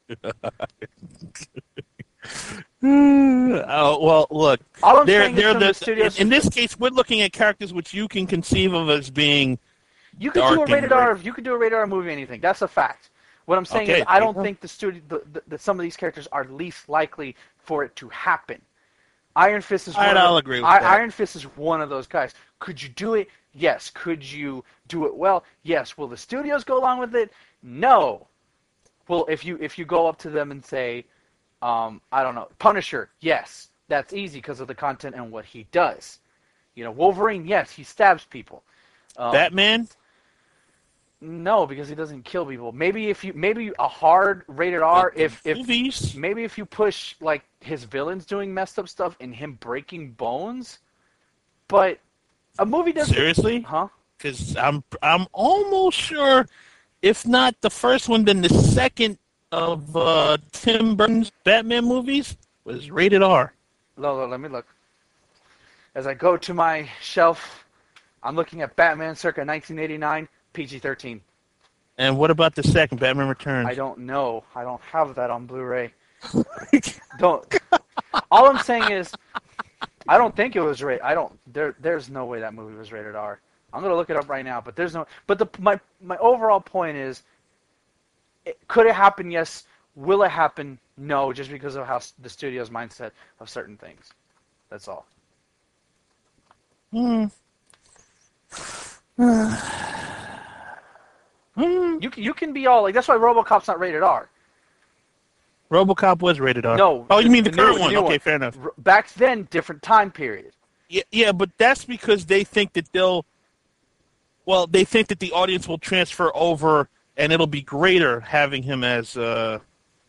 Well, look. All I'm saying is the studios... In this case, we're looking at characters which you can conceive of as being You could do a rated R movie, anything. That's a fact. What I'm saying is I don't think the studio, some of these characters are least likely for it to happen. Iron Fist is I'll agree with that. Iron Fist is one of those guys. Could you do it? Yes. Could you do it well? Yes. Will the studios go along with it? No. Well, if you go up to them and say, I don't know, Punisher, yes, that's easy because of the content and what he does. Wolverine, yes, he stabs people. Batman? No, because he doesn't kill people. Maybe a hard rated R if maybe if you push like his villains doing messed up stuff and him breaking bones, but a movie doesn't. Seriously? Huh? Because I'm almost sure, if not the first one, then the second of Tim Burton's Batman movies was rated R. Let me look. As I go to my shelf, I'm looking at Batman circa 1989. PG-13. And what about the second, Batman Returns? I don't know. I don't have that on Blu-ray. Don't. All I'm saying is, I don't think it was rated. There's no way that movie was rated R. I'm gonna look it up right now, but there's no. But my overall point is, could it happen? Yes. Will it happen? No. Just because of how the studio's mindset of certain things. That's all. You can be all like, that's why RoboCop's not rated R. RoboCop was rated R. No. Oh, you mean the current one? Okay, fair enough. Back then, different time period. Yeah, but that's because they think that they think that the audience will transfer over and it'll be greater having him as I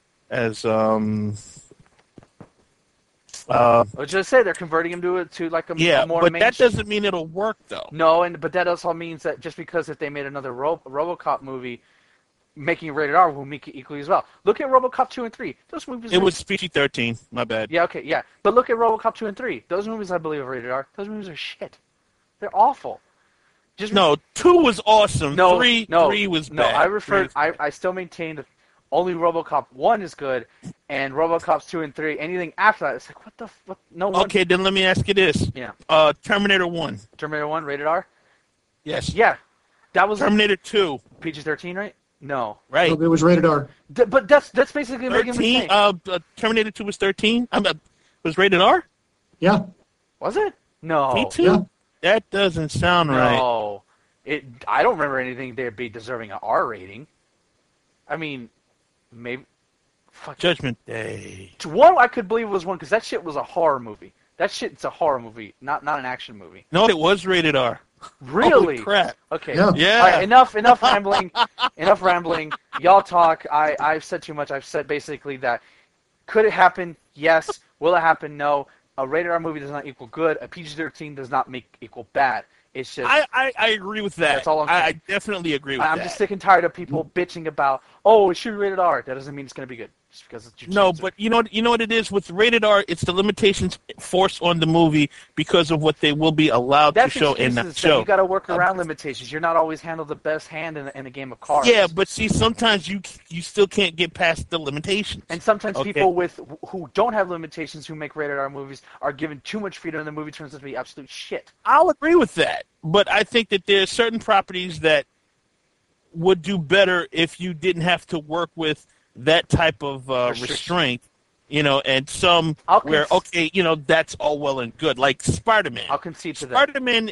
was just say they're converting him to like a more but that doesn't mean it'll work though. No, but that also means that just because if they made another RoboCop movie, making it rated R will make it equally as well. Look at RoboCop 2 and 3. Those movies. It was PG-13. My bad. Yeah, okay, yeah, but look at RoboCop 2 and 3. Those movies I believe are rated R. Those movies are shit. They're awful. 2 was awesome. 3 was bad. No, I still maintain that only RoboCop 1 is good, and RoboCops 2 and 3, anything after that, it's like, what? No one. Okay, then let me ask you this. Yeah. Terminator 1. Terminator 1, rated R? Yes. Yeah. That was Terminator 2. PG-13, right? No. Right. It was rated R. But that's basically 13. Terminator 2 was 13. Was rated R? Yeah. Was it? No. Me too. Yeah. That doesn't sound right. No. I don't remember anything they'd be deserving an R rating. I mean, maybe. Judgment Day. One I could believe was one because that shit was a horror movie. That shit's a horror movie, not an action movie. No, it was rated R. Really? Holy crap. Okay. Yeah. Yeah. All right, enough rambling. Enough rambling. Y'all talk. I've said too much. I've said basically that could it happen? Yes. Will it happen? No. A rated R movie does not equal good. A PG-13 does not equal bad. It's just I agree with that. That's all I'm saying. I definitely agree with that. I'm just sick and tired of people bitching about, it should be rated R. That doesn't mean it's going to be good. Just because it's your No, but you know what it is with rated R. It's the limitations forced on the movie because of what they will be allowed to show and not show. You got to work around limitations. You're not always handled the best hand in a game of cards. Yeah, but see, sometimes you still can't get past the limitations. And sometimes people who don't have limitations who make rated R movies are given too much freedom, and the movie turns out to be absolute shit. I'll agree with that, but I think that there are certain properties that would do better if you didn't have to work with that type of restraint, and some that's all well and good. Like Spider-Man. I'll concede to that. Spider-Man,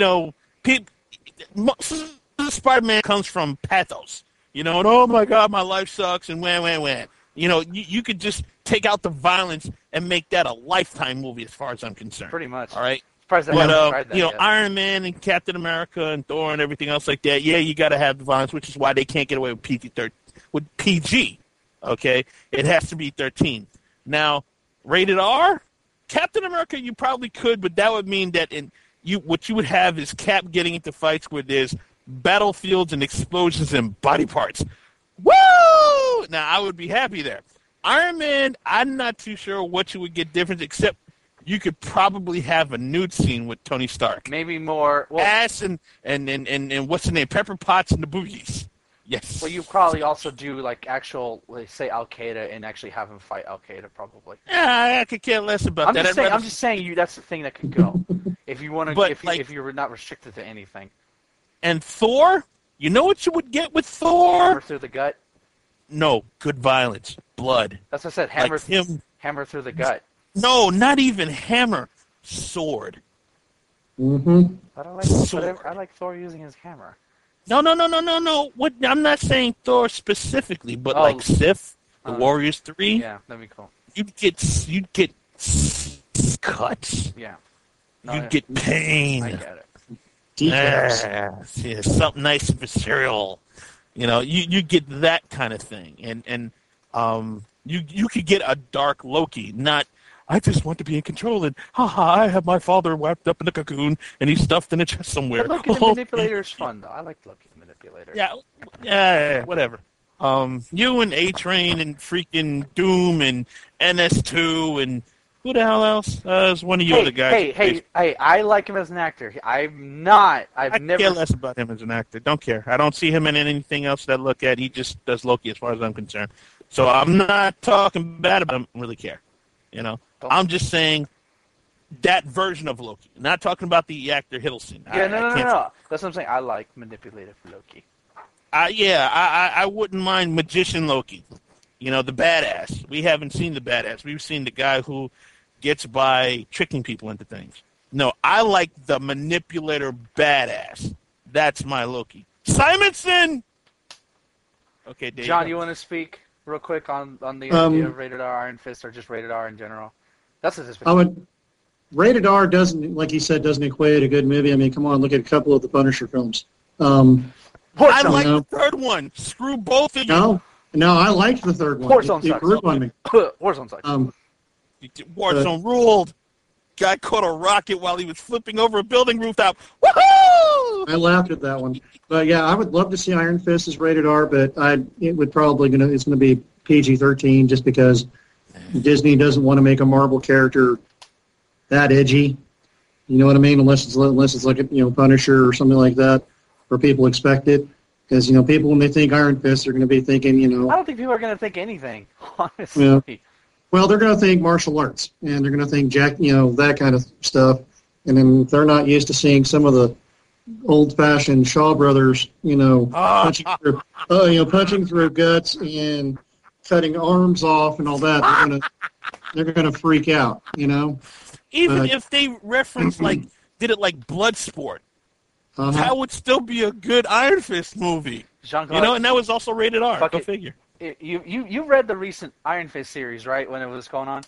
Spider-Man comes from pathos. And oh my God, my life sucks, and wham. You could just take out the violence and make that a Lifetime movie as far as I'm concerned. Pretty much. All right? But Iron Man and Captain America and Thor and everything else like that, yeah, you got to have the violence, which is why they can't get away with PG. Okay? It has to be 13. Now, rated R, Captain America, you probably could, but that would mean that what you would have is Cap getting into fights where there's battlefields and explosions and body parts. Woo! Now, I would be happy there. Iron Man, I'm not too sure what you would get different, except you could probably have a nude scene with Tony Stark. Maybe more. Ass and what's the name? Pepper Potts and the boogies. Yes. Well, you probably also do like actual, say Al-Qaeda and actually have him fight Al-Qaeda probably. Yeah, I could care less about that. I'm just saying that's the thing that could go. If you want to, if you're not restricted to anything. And Thor, you know what you would get with Thor? Hammer through the gut? No, good violence. Blood. That's what I said. Hammer through the gut. No, not even hammer. Sword. Mm-hmm. But I like Thor using his hammer. No. What? I'm not saying Thor specifically, but like Sif, the Warriors 3. Yeah, that'd be cool. You'd get cuts. Yeah. You'd get pain. I get it. Decaps. Yeah, something nice for cereal. You get that kind of thing, and you could get a dark Loki, not I just want to be in control, and I have my father wrapped up in a cocoon, and he's stuffed in a chest somewhere. But Loki the Manipulator is fun, though. I like Loki the Manipulator. Yeah, whatever. You and A-Train and freaking Doom and NS2 and who the hell else? There's one of you other guys. Hey, I like him as an actor. I care less about him as an actor. Don't care. I don't see him in anything else that I look at. He just does Loki as far as I'm concerned. So I'm not talking bad about him. I don't really care. I'm just saying that version of Loki. I'm not talking about the actor Hiddleston. Yeah, no. That's what I'm saying. I like manipulative Loki. I wouldn't mind Magician Loki. The badass. We haven't seen the badass. We've seen the guy who gets by tricking people into things. No, I like the manipulator badass. That's my Loki. Simonson! Okay, Dave. John, you want to speak real quick on the idea of rated R Iron Fist or just rated R in general? That's what this rated R doesn't, like you said, doesn't equate a good movie. I mean, come on, look at a couple of the Punisher films. I like the third one. Screw both of you. No, I liked the third one. Warzone grew on me. Warzone sucks. Warzone ruled. Guy caught a rocket while he was flipping over a building rooftop. Woohoo! I laughed at that one. But yeah, I would love to see Iron Fist as rated R, but it's gonna be PG-13 just because Disney doesn't want to make a Marvel character that edgy. You know what I mean? Unless it's like a Punisher or something like that, where people expect it. Because people when they think Iron Fist, they're going to be thinking I don't think people are going to think anything, honestly. Yeah. Well, they're going to think martial arts, and they're going to think that kind of stuff. And then they're not used to seeing some of the old-fashioned Shaw Brothers, punching through guts and cutting arms off and all that. They're gonna freak out, Even if they reference did it like Bloodsport, that would still be a good Iron Fist movie. Jean-Claude, and that was also rated R. Go figure. You read the recent Iron Fist series, right? When it was going on.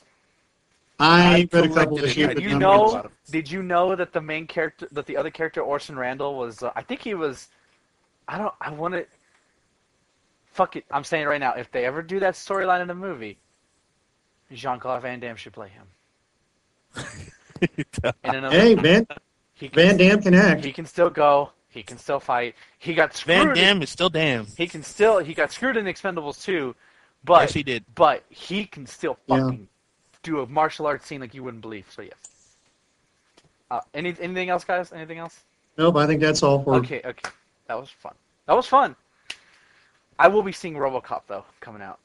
I read a couple this year. Did you know that the main character, that the other character, Orson Randall, was? I think he was. I want to. Fuck it. I'm saying it right now. If they ever do that storyline in a movie, Jean-Claude Van Damme should play him. Hey, Van Damme can act. He can still go. He can still fight. He got screwed. Van Damme is still damn. He got screwed in Expendables 2, but yes, he did. But he can still fucking do a martial arts scene like you wouldn't believe. So yes. Anything else, guys? Anything else? Nope. I think that's all for. Okay. That was fun. I will be seeing RoboCop though coming out.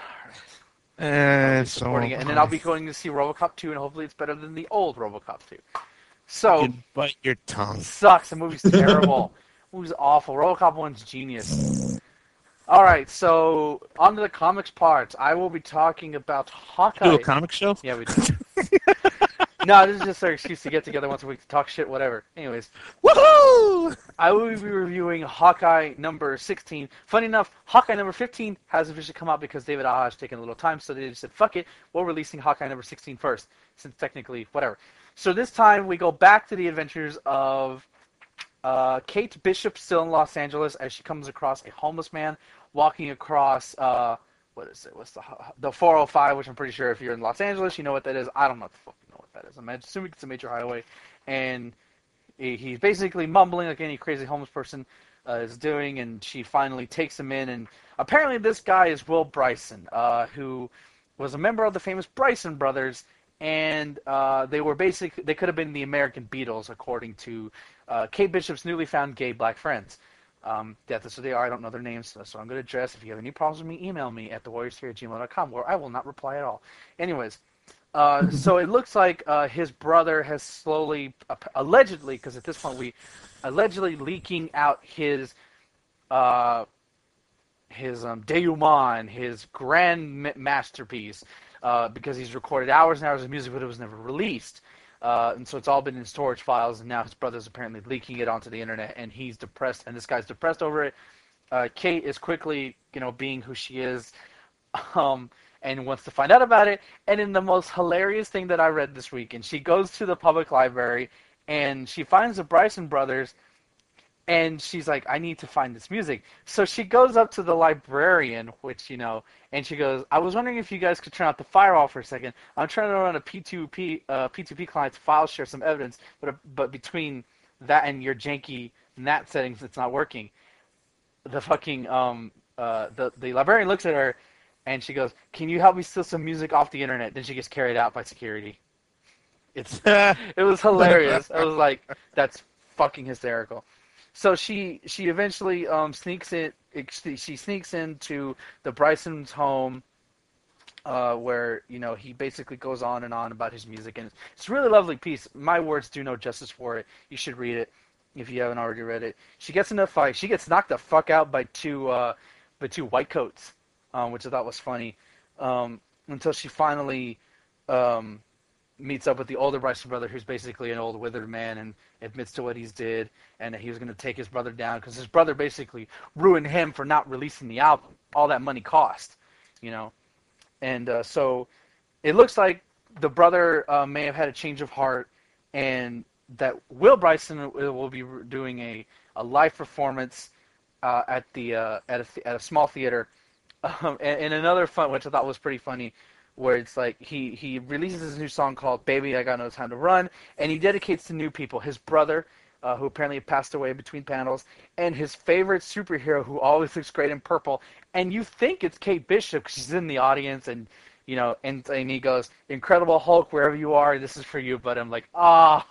Supporting it, and then I'll be going to see RoboCop 2, and hopefully it's better than the old RoboCop 2. So you can bite your tongue. Sucks. The movie's terrible. The movie's awful. RoboCop 1's genius. All right, so on to the comics parts. I will be talking about Hawkeye. Do a comic show? Yeah, we do. No, this is just our excuse to get together once a week to talk shit, whatever. Anyways. Woohoo! I will be reviewing Hawkeye number 16. Funny enough, Hawkeye number 15 has officially come out because David Aja has taken a little time, so they just said, fuck it, we're releasing Hawkeye number 16 first, since technically, whatever. So this time we go back to the adventures of Kate Bishop still in Los Angeles as she comes across a homeless man walking across, what is it? What's the 405, which I'm pretty sure if you're in Los Angeles, you know what that is. I don't know what the fuck you know what that is. I'm assuming it's a major highway. And he's basically mumbling like any crazy homeless person is doing, and she finally takes him in. And apparently this guy is Will Bryson, who was a member of the famous Bryson Brothers, and they could have been the American Beatles, according to Kate Bishop's newly found gay black friends. That's what they are. I don't know their names, so I'm going to address. If you have any problems with me, email me at thewarriors3@gmail.com, where I will not reply at all. Anyways, so it looks like his brother has slowly, allegedly, because at this point we allegedly leaking out his denouement, his grand masterpiece, because he's recorded hours and hours of music, but it was never released. And so it's all been in storage files, and now his brother's apparently leaking it onto the internet, and he's depressed, and this guy's depressed over it. Kate is quickly, being who she is, and wants to find out about it. And in the most hilarious thing that I read this week, and she goes to the public library, and she finds the Bryson brothers And she's like, I need to find this music. So she goes up to the librarian, which, and she goes, I was wondering if you guys could turn out the firewall for a second. I'm trying to run a P2P client to file share some evidence, but between that and your janky NAT settings, it's not working. The fucking, the librarian looks at her, and she goes, can you help me steal some music off the internet? Then she gets carried out by security. It was hilarious. I was like, that's fucking hysterical. So she eventually sneaks into the Bryson's home, where he basically goes on and on about his music, and it's a really lovely piece. My words do no justice for it. You should read it if you haven't already read it. She gets in a fight. She gets knocked the fuck out by two white coats, which I thought was funny, until she finally meets up with the older Bryson brother, who's basically an old withered man, and admits to what he's did, and that he was going to take his brother down because his brother basically ruined him for not releasing the album. All that money cost, and so it looks like the brother may have had a change of heart, and that Will Bryson will be doing a live performance at a small theater, and another fun, which I thought was pretty funny, where it's like he releases his new song called Baby I Got No Time to Run, and he dedicates to new people, his brother, who apparently passed away between panels, and his favorite superhero who always looks great in purple, and you think it's Kate Bishop because she's in the audience, and and he goes, Incredible Hulk, wherever you are, this is for you, but I'm like,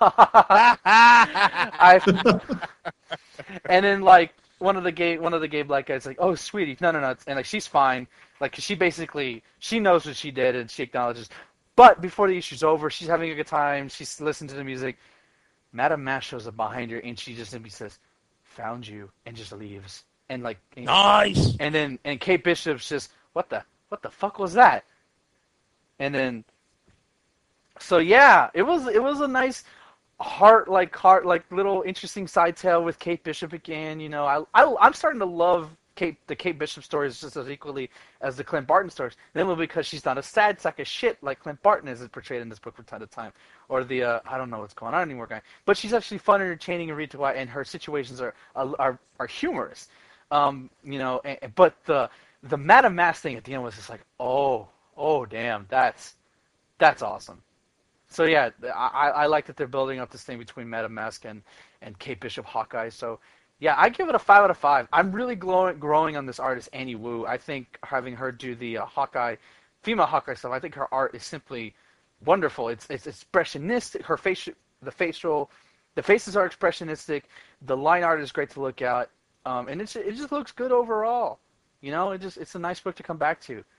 and then like one of the gay black guys like, oh sweetie, no, and like she's fine, like 'cause she knows what she did and she acknowledges, but before the issue's over, she's having a good time, she's listening to the music. Madame Mash shows up behind her and she just simply says, found you, and just leaves, and like nice, and Kate Bishop's just, what the fuck was that? And then, so yeah, it was a nice heart little interesting side tale with Kate Bishop again. I'm starting to love the Kate Bishop stories just as equally as the Clint Barton stories. Mainly because she's not a sad sack of shit like Clint Barton is portrayed in this book from time to time, or the I don't know what's going on anymore guy. But she's actually fun, entertaining, and read to, and her situations are humorous. But the Madame Mask thing at the end was just like, oh damn, that's awesome. So yeah, I like that they're building up this thing between Madame Mask and Kate Bishop Hawkeye. So yeah, I give it a 5 out of 5. I'm really growing on this artist Annie Wu. I think having her do the female Hawkeye stuff, I think her art is simply wonderful. It's expressionistic. The faces are expressionistic. The line art is great to look at, and it just looks good overall. It's a nice book to come back to.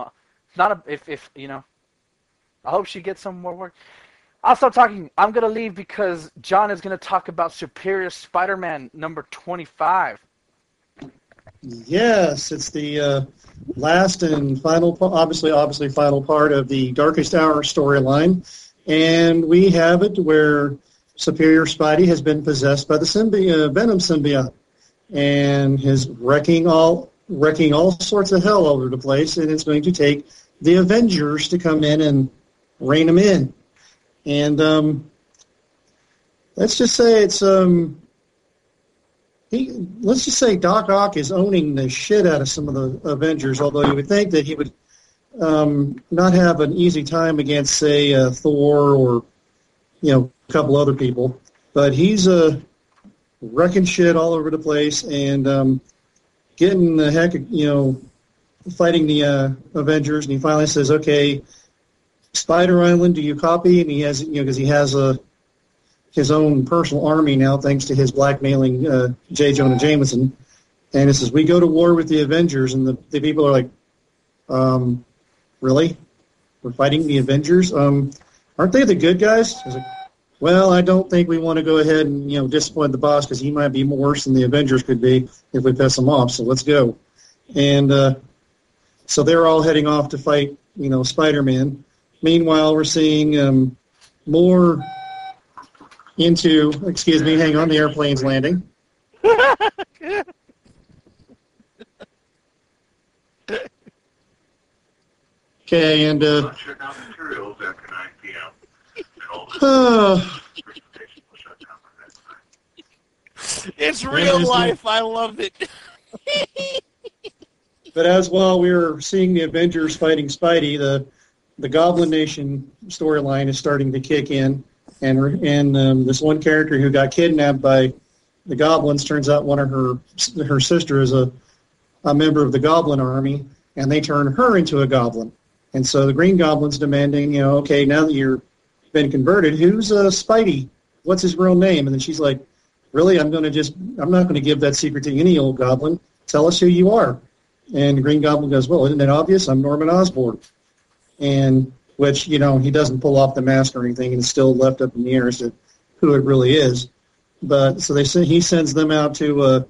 I hope she gets some more work. I'll stop talking. I'm going to leave because John is going to talk about Superior Spider-Man number 25. Yes, it's the last and final, obviously final part of the Darkest Hour storyline. And we have it where Superior Spidey has been possessed by the Venom symbiote and is wrecking all sorts of hell all over the place, and it's going to take the Avengers to come in and rein him in. And let's just say Doc Ock is owning the shit out of some of the Avengers, although you would think that he would not have an easy time against, say, Thor or, a couple other people. But he's wrecking shit all over the place and getting the heck, fighting the Avengers. And he finally says, okay, Spider Island, do you copy? And he has, because he has his own personal army now, thanks to his blackmailing J. Jonah Jameson. And it says, we go to war with the Avengers. And the people are like, really? We're fighting the Avengers? Aren't they the good guys? I was like, well, I don't think we want to go ahead and, disappoint the boss because he might be more worse than the Avengers could be if we piss him off. So let's go. And so they're all heading off to fight, Spider-Man. Meanwhile, we're seeing more into, excuse me, hang on, the airplane's landing. Okay, and It's real life. I love it. But as while we were seeing the Avengers fighting Spidey, the Goblin Nation storyline is starting to kick in, and this one character who got kidnapped by the Goblins turns out one of her sister is a member of the Goblin Army, and they turn her into a Goblin. And so the Green Goblin's demanding, okay, now that you've been converted, who's Spidey? What's his real name? And then she's like, really, I'm not going to give that secret to any old Goblin. Tell us who you are. And the Green Goblin goes, well, isn't it obvious? I'm Norman Osborn. And which, he doesn't pull off the mask or anything, and it's still left up in the air as to who it really is. But so he sends them out to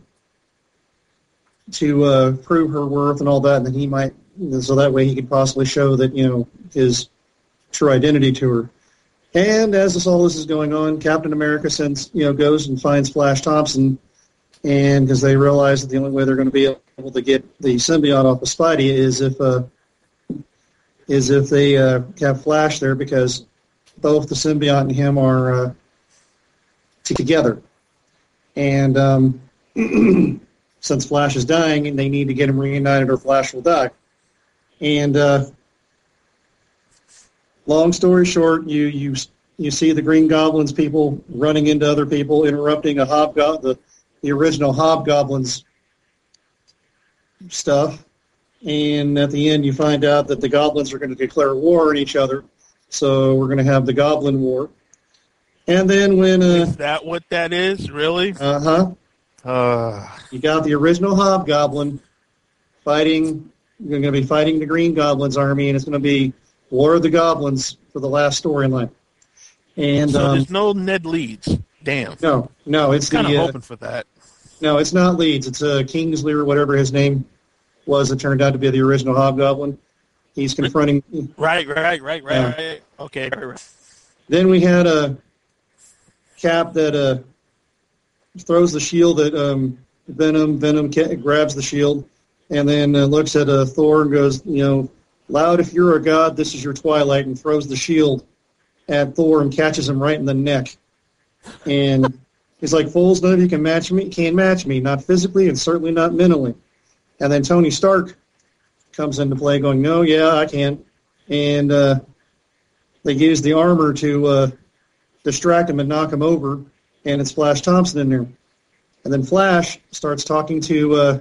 prove her worth and all that, and then he might, so that way he could possibly show that, his true identity to her. And as all this is going on, Captain America goes and finds Flash Thompson, and because they realize that the only way they're going to be able to get the symbiote off of Spidey is if they have Flash there, because both the symbiote and him are together. And since Flash is dying, and they need to get him reunited or Flash will die. And long story short, you see the Green Goblin's people running into other people, interrupting the original Hobgoblin's stuff. And at the end, you find out that the Goblins are going to declare war on each other. So we're going to have the Goblin War. And then when... is that what that is, really? Uh-huh. You got the original Hobgoblin fighting... You're going to be fighting the Green Goblin's army, and it's going to be War of the Goblins for the last storyline. And so there's no Ned Leeds. Damn. No, it's kind of hoping for that. No, it's not Leeds. It's Kingsley or whatever his name was. It turned out to be the original Hobgoblin. He's confronting. Right. Okay. Right. Then we had a Cap that throws the shield at Venom. Venom grabs the shield. And then looks at Thor and goes, loud, if you're a god, this is your twilight, and throws the shield at Thor and catches him right in the neck. And he's like, fools, none of you can match me, not physically and certainly not mentally. And then Tony Stark comes into play going, no, yeah, I can. And they use the armor to distract him and knock him over, and it's Flash Thompson in there. And then Flash starts talking to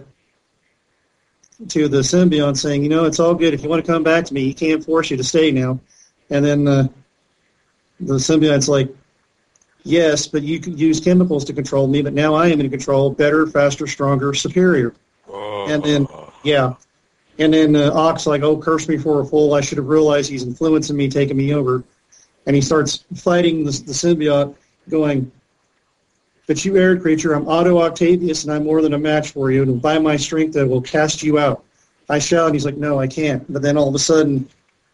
the symbiote, saying, it's all good. If you want to come back to me, he can't force you to stay now. And then the symbiote's like, yes, but you can use chemicals to control me, but now I am in control, better, faster, stronger, superior. And then, yeah. And then Ock's like, oh, curse me for a fool. I should have realized he's influencing me, taking me over. And he starts fighting the symbiote, going, but you arid creature, I'm Otto Octavius, and I'm more than a match for you, and by my strength I will cast you out. I shout, and he's like, no, I can't. But then all of a sudden,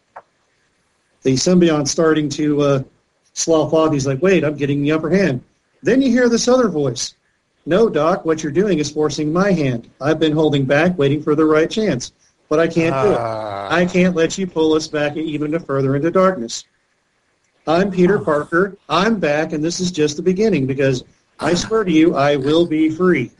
the symbiote's starting to slough off. He's like, wait, I'm getting the upper hand. Then you hear this other voice. No, Doc, what you're doing is forcing my hand. I've been holding back, waiting for the right chance. But I can't do it. I can't let you pull us back even further into darkness. I'm Peter Parker. I'm back, and this is just the beginning, because... I swear to you, I will be free.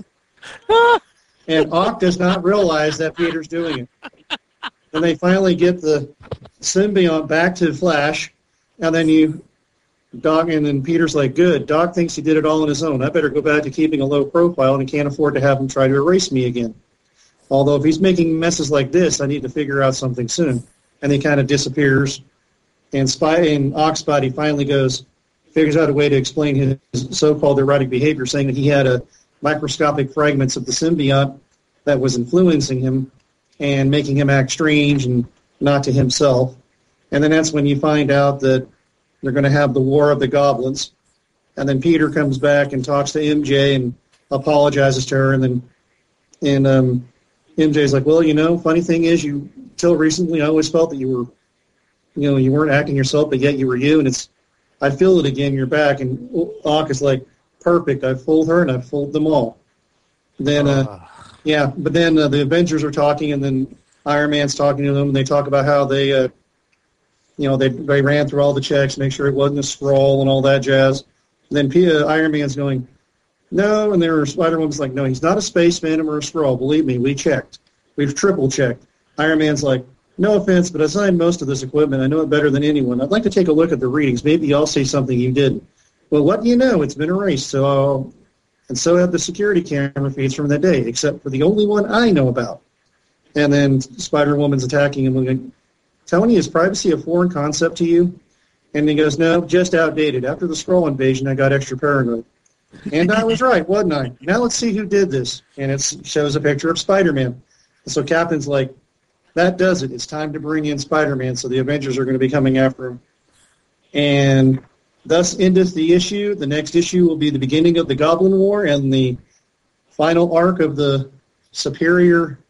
And Ock does not realize that Peter's doing it. And they finally get the symbiote back to Flash, and then Peter's like, good, Doc thinks he did it all on his own. I better go back to keeping a low profile, and he can't afford to have him try to erase me again. Although if he's making messes like this, I need to figure out something soon. And he kind of disappears. And Ock's body finally figures out a way to explain his so-called erratic behavior, saying that he had microscopic fragments of the symbiote that was influencing him and making him act strange and not to himself. And then that's when you find out that they're going to have the War of the Goblins. And then Peter comes back and talks to MJ and apologizes to her. And MJ's like, well, funny thing is, till recently I always felt that you weren't acting yourself, but yet you were you. And I feel it again, you're back. And Ock is like, perfect, I've fooled her and I've fooled them all. Then, but then the Avengers are talking, and then Iron Man's talking to them, and they talk about how they ran through all the checks, make sure it wasn't a Skrull and all that jazz. And then Iron Man's going, no, and there were Spider-Woman's like, no, he's not a space phantom or a Skrull. Believe me, we checked. We've triple checked. Iron Man's like, no offense, but I signed most of this equipment. I know it better than anyone. I'd like to take a look at the readings. Maybe I'll say something you didn't. Well, what do you know? It's been erased. So have the security camera feeds from that day, except for the only one I know about. And then Spider-Woman's attacking him, like, telling you, is privacy a foreign concept to you? And he goes, no, just outdated. After the Skrull invasion, I got extra paranoid. And I was right, wasn't I? Now let's see who did this. And it shows a picture of Spider-Man. And so Captain's like, that does it. It's time to bring in Spider-Man, so the Avengers are going to be coming after him. And thus endeth the issue. The next issue will be the beginning of the Goblin War and the final arc of the Superior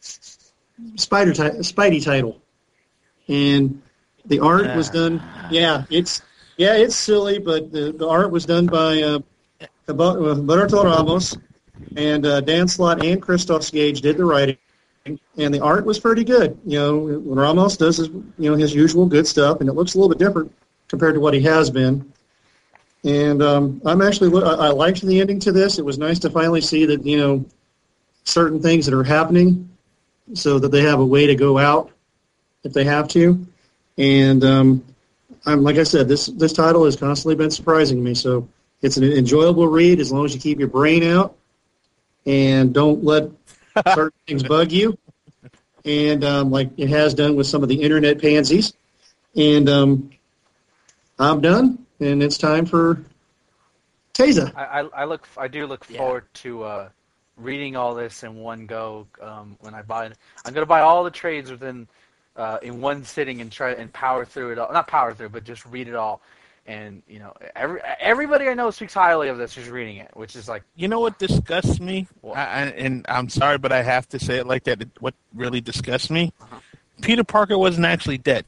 Spidey title. And the art was done. It's silly, but the art was done by Roberto Ramos, and Dan Slott and Christos Gage did the writing, and the art was pretty good. You know, Ramos does his usual good stuff, and it looks a little bit different compared to what he has been. And I liked the ending to this. It was nice to finally see that certain things that are happening, so that they have a way to go out if they have to. And like I said, this title has constantly been surprising me. So it's an enjoyable read as long as you keep your brain out and don't let certain things bug you. And like it has done with some of the internet pansies. And I'm done, and it's time for Taza. I do look forward to reading all this in one go when I buy it. I'm going to buy all the trades within in one sitting and try and power through it all. Not power through, but just read it all. And everybody I know speaks highly of this who's reading it, which is like, you know what disgusts me? And I'm sorry, but I have to say it like that. What really disgusts me? Uh-huh. Peter Parker wasn't actually dead.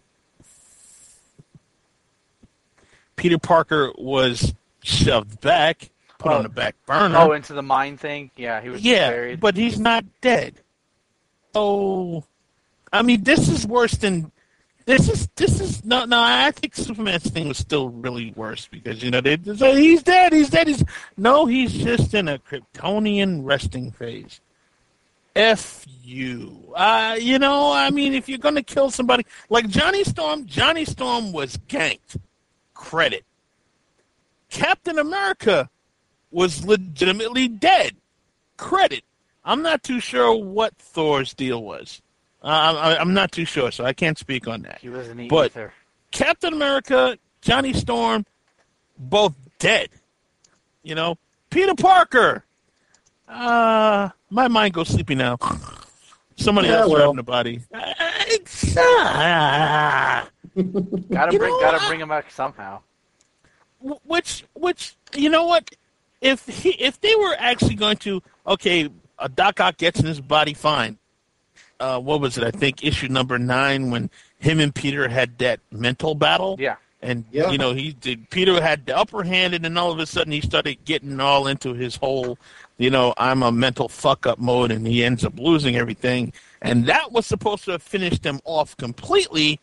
Peter Parker was shoved back, put on the back burner. Oh, into the mine thing? Yeah, he was buried. But he's not dead. Oh, I mean, this is worse than... This is no. I think Superman's thing was still really worse because they say he's dead. He's just in a Kryptonian resting phase. F you. I mean, if you're gonna kill somebody like Johnny Storm was ganked. Credit. Captain America was legitimately dead. Credit. I'm not too sure what Thor's deal was. I'm not too sure, so I can't speak on that. He wasn't either. Captain America, Johnny Storm, both dead. Peter Parker. My mind goes sleepy now. Somebody else grabbing the body. Gotta bring him back somehow. Which you know what? If they were actually going to, Doc Ock gets in his body fine. What was it? I think issue number 9 when him and Peter had that mental battle. Yeah. And Peter had the upper hand, and then all of a sudden he started getting all into his whole, I'm a mental fuck up mode, and he ends up losing everything. And that was supposed to have finished them off completely.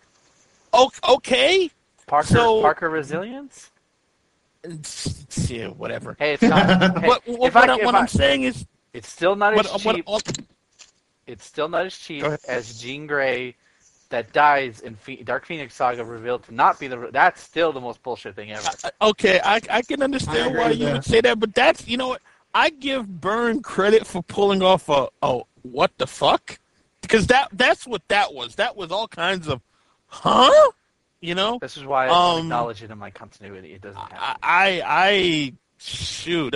Okay. Parker resilience? Yeah, whatever. Hey, it's not. What I'm saying is, it's still not as cheap. It's still not as cheap as Jean Grey that dies in Dark Phoenix Saga revealed to not be that's still the most bullshit thing ever. Okay, I can understand why you would say that, but that's, what, I give Byrne credit for pulling off a what the fuck? Because that's what that was. That was all kinds of, huh? This is why I don't acknowledge it in my continuity. It doesn't happen. Shoot.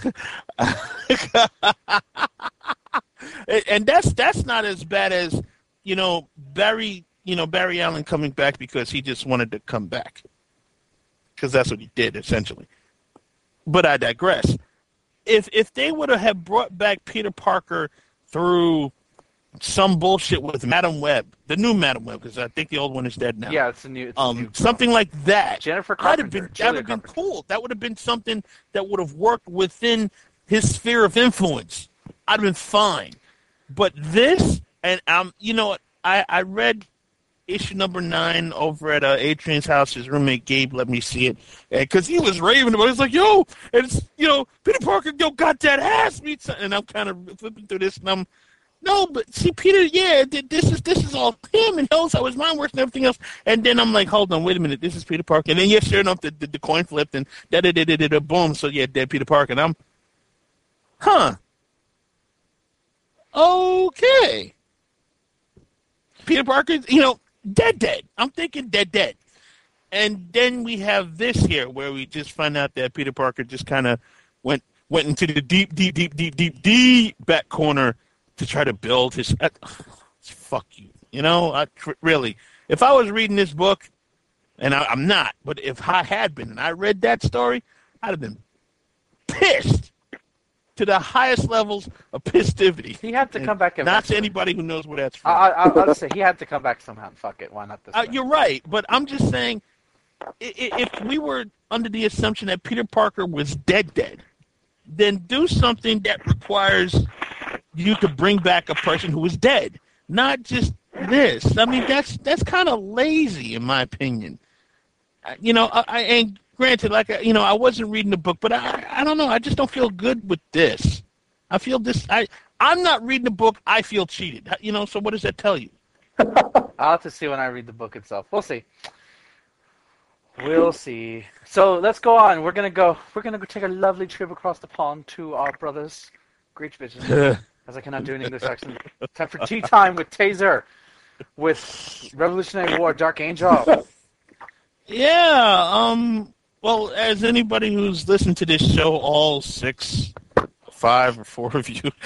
And that's not as bad as Barry Allen coming back because he just wanted to come back, because that's what he did essentially. But I digress. If they would have brought back Peter Parker through some bullshit with Madam Web, the new Madam Web, because I think the old one is dead now. Yeah, it's a new. Something like that. Jennifer Carpenter. That would have been cool. That would have been something that would have worked within his sphere of influence. I'd have been fine. But this, and I read issue number 9 over at Adrian's house. His roommate Gabe let me see it because he was raving about it. He's like, "Yo, it's Peter Parker, got that ass meat," and I'm kind of flipping through this, and no, but see, Peter, yeah, this is all him, and knows how his mom works and everything else. And then I'm like, hold on, wait a minute, this is Peter Parker. And then, yeah, sure enough, the coin flipped, and boom. So, yeah, dead Peter Parker. And okay. Peter Parker, dead. I'm thinking dead. And then we have this here where we just find out that Peter Parker just kind of went into the deep back corner to try to build his... fuck you. Really. If I was reading this book, and I'm not, but if I had been and I read that story, I'd have been pissed to the highest levels of pissivity. He had to come back and... Not to anybody who knows where that's from. I'll say he had to come back somehow. Fuck it. Why not this way? You're right, but I'm just saying, if we were under the assumption that Peter Parker was dead, then do something that requires you to bring back a person who is dead, not just this. I mean, that's kind of lazy, in my opinion. And granted, I wasn't reading the book, but I don't know. I just don't feel good with this. I feel this. I'm not reading the book. I feel cheated. So what does that tell you? I'll have to see when I read the book itself. We'll see. We'll see. So let's go on. We're gonna go take a lovely trip across the pond to our brothers, Great Bitches. As I cannot do an English accent. Time for tea time with Taser, with Revolutionary War, Dark Angel. Yeah. Well, as anybody who's listened to this show, all 5 or 4 of you,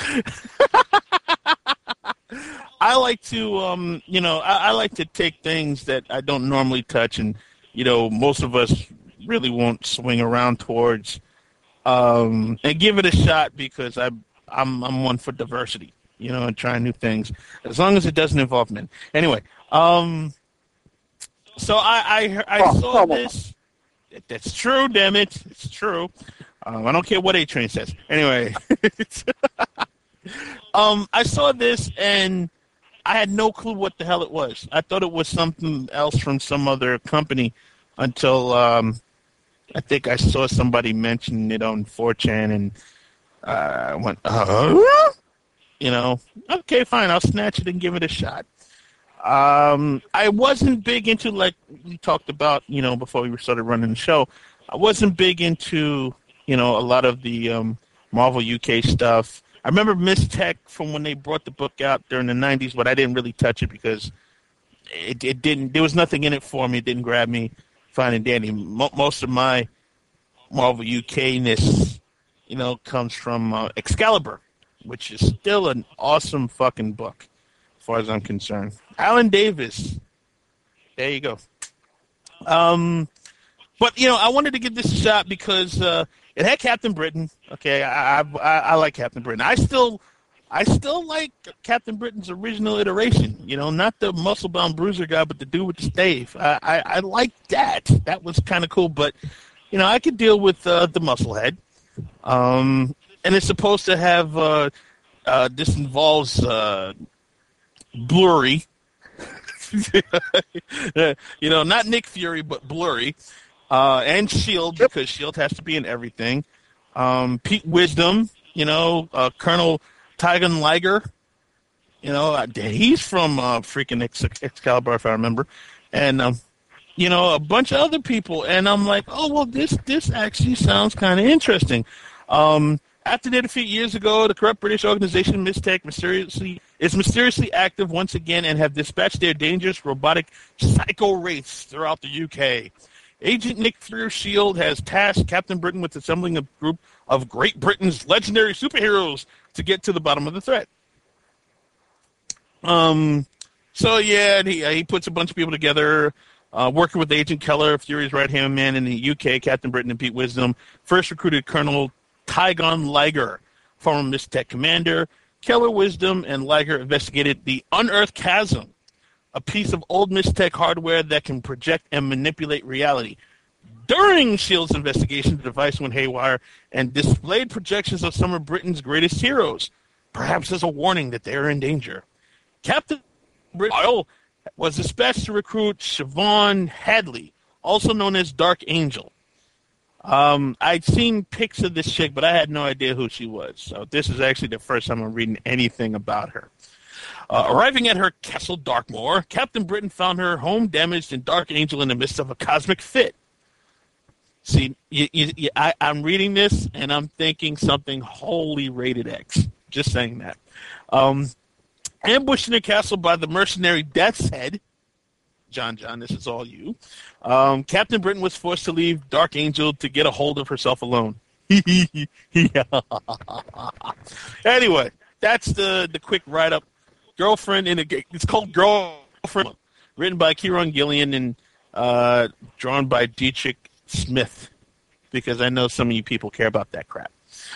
I like to, I like to take things that I don't normally touch, and most of us really won't swing around towards, and give it a shot because I'm one for diversity, and trying new things, as long as it doesn't involve men. Anyway, so I saw this. That's true, damn it. It's true. I don't care what A-Train says. Anyway, I saw this and I had no clue what the hell it was. I thought it was something else from some other company until I think I saw somebody mention it on 4chan and I went, okay, fine, I'll snatch it and give it a shot. I wasn't big into, like we talked about, before we started running the show, I wasn't big into, a lot of the Marvel UK stuff. I remember Miss Tech from when they brought the book out during the 90s, but I didn't really touch it because it didn't, there was nothing in it for me. It didn't grab me fine and dandy. Most of my Marvel UK-ness, comes from Excalibur, which is still an awesome fucking book, as far as I'm concerned. Alan Davis. There you go. But, I wanted to give this a shot because it had Captain Britain. Okay, I like Captain Britain. I still like Captain Britain's original iteration. Not the muscle-bound bruiser guy, but the dude with the stave. I like that. That was kind of cool. But, I could deal with the muscle head. And it's supposed to have, this involves Blurry. Not Nick Fury, but Blurry. And S.H.I.E.L.D., because S.H.I.E.L.D. has to be in everything. Pete Wisdom, Colonel Tygon Liger. He's from freaking Excalibur, if I remember. And, a bunch of other people. And I'm like, oh, well, this actually sounds kind of interesting. After their defeat years ago, the corrupt British organization Mystech is mysteriously active once again and have dispatched their dangerous robotic psycho wraiths throughout the UK. Agent Nick Fury of S.H.I.E.L.D. has tasked Captain Britain with assembling a group of Great Britain's legendary superheroes to get to the bottom of the threat. So, yeah, he puts a bunch of people together, working with Agent Keller, Fury's right-hand man in the UK, Captain Britain and Pete Wisdom. First recruited Colonel Tygon Liger, former Mystech commander. Keller, Wisdom, and Liger investigated the Unearthed Chasm, a piece of old Mystech hardware that can project and manipulate reality. During S.H.I.E.L.D.'s investigation, the device went haywire and displayed projections of some of Britain's greatest heroes, perhaps as a warning that they are in danger. Captain Britain was dispatched to recruit Siobhan Hadley, also known as Dark Angel. I'd seen pics of this chick, but I had no idea who she was. So this is actually the first time I'm reading anything about her. Arriving at her castle Darkmoor, Captain Britain found her home damaged and Dark Angel in the midst of a cosmic fit. See, I'm reading this and I'm thinking something wholly rated X. Just saying that. Ambushed in the castle by the mercenary Death's Head. John, this is all you. Captain Britain was forced to leave Dark Angel to get a hold of herself alone. Anyway, that's the quick write-up. Girlfriend it's called Girlfriend, written by Kieron Gillian and drawn by Dietrich Smith, because I know some of you people care about that crap.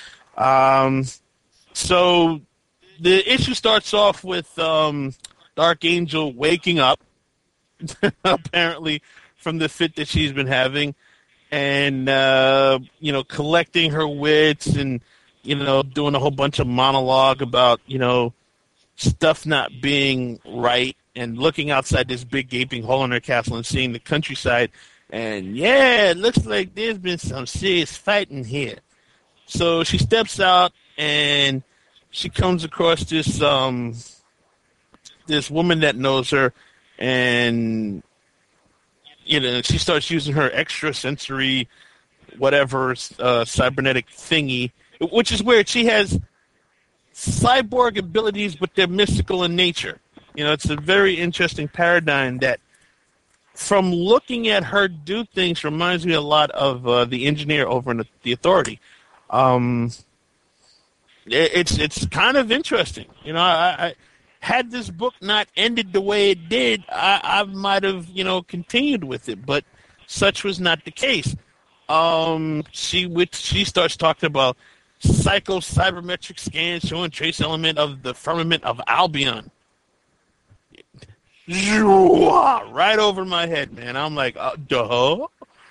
So the issue starts off with Dark Angel waking up, apparently from the fit that she's been having, and collecting her wits and doing a whole bunch of monologue about stuff not being right, and looking outside this big gaping hole in her castle and seeing the countryside, and it looks like there's been some serious fighting here. So she steps out and she comes across this woman that knows her, and she starts using her extrasensory whatever cybernetic thingy, which is weird. She has cyborg abilities, but they're mystical in nature. It's a very interesting paradigm that, from looking at her do things, reminds me a lot of the engineer over in the Authority. It's kind of interesting. I had this book not ended the way it did, I might have continued with it, but such was not the case. She starts talking about psycho-cybermetric scans showing trace element of the firmament of Albion. Right over my head, man. I'm like, duh.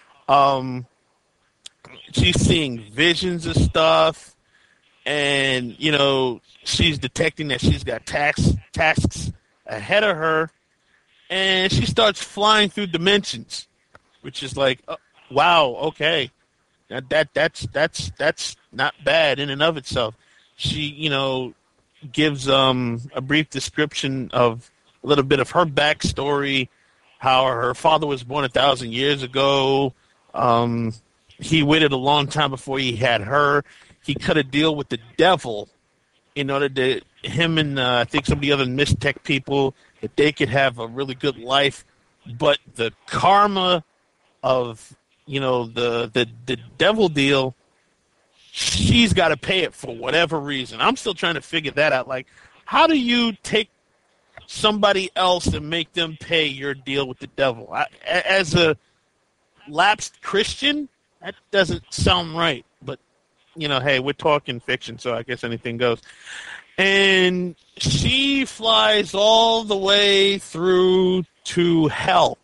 She's seeing visions of stuff, and she's detecting that she's got tasks ahead of her, and she starts flying through dimensions, which is like, wow, okay. That's not bad in and of itself. She, gives a brief description of a little bit of her backstory, how her father was born 1,000 years ago. He waited a long time before he had her. He cut a deal with the devil in order to him and I think some of the other Mystech people, that they could have a really good life. But the karma of the devil deal, she's got to pay it for whatever reason. I'm still trying to figure that out. Like, how do you take somebody else and make them pay your deal with the devil? As a lapsed Christian, that doesn't sound right. But, hey, we're talking fiction, so I guess anything goes. And she flies all the way through to hell.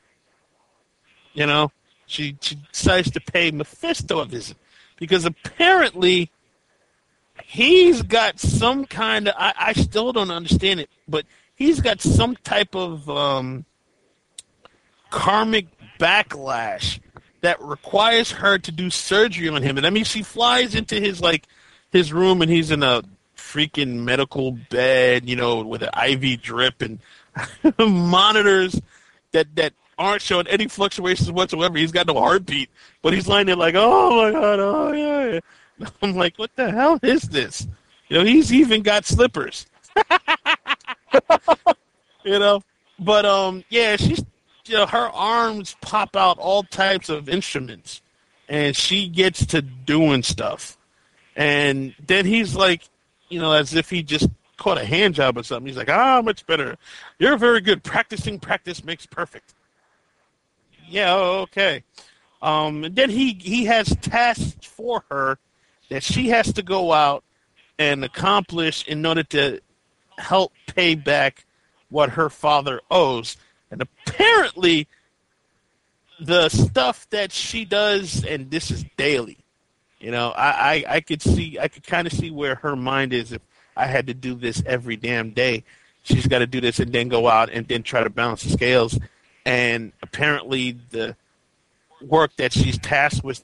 She decides to pay Mephisto a visit, because apparently he's got some kind of, I still don't understand it, but he's got some type of karmic backlash that requires her to do surgery on him. And I mean, she flies into his room, and he's in a freaking medical bed, with an IV drip and monitors that aren't showing any fluctuations whatsoever. He's got no heartbeat, but he's lying there like, oh my God, oh yeah. I'm like, what the hell is this? He's even got slippers. But she's, her arms pop out all types of instruments, and she gets to doing stuff. And then he's like, as if he just caught a hand job or something. He's like, much better. You're very good. Practice makes perfect. Yeah, okay. And then he has tasks for her that she has to go out and accomplish in order to help pay back what her father owes. And apparently the stuff that she does, and this is daily, I could kind of see where her mind is if I had to do this every damn day. she's got to do this and then go out and then try to balance the scales. And apparently the work that she's tasked with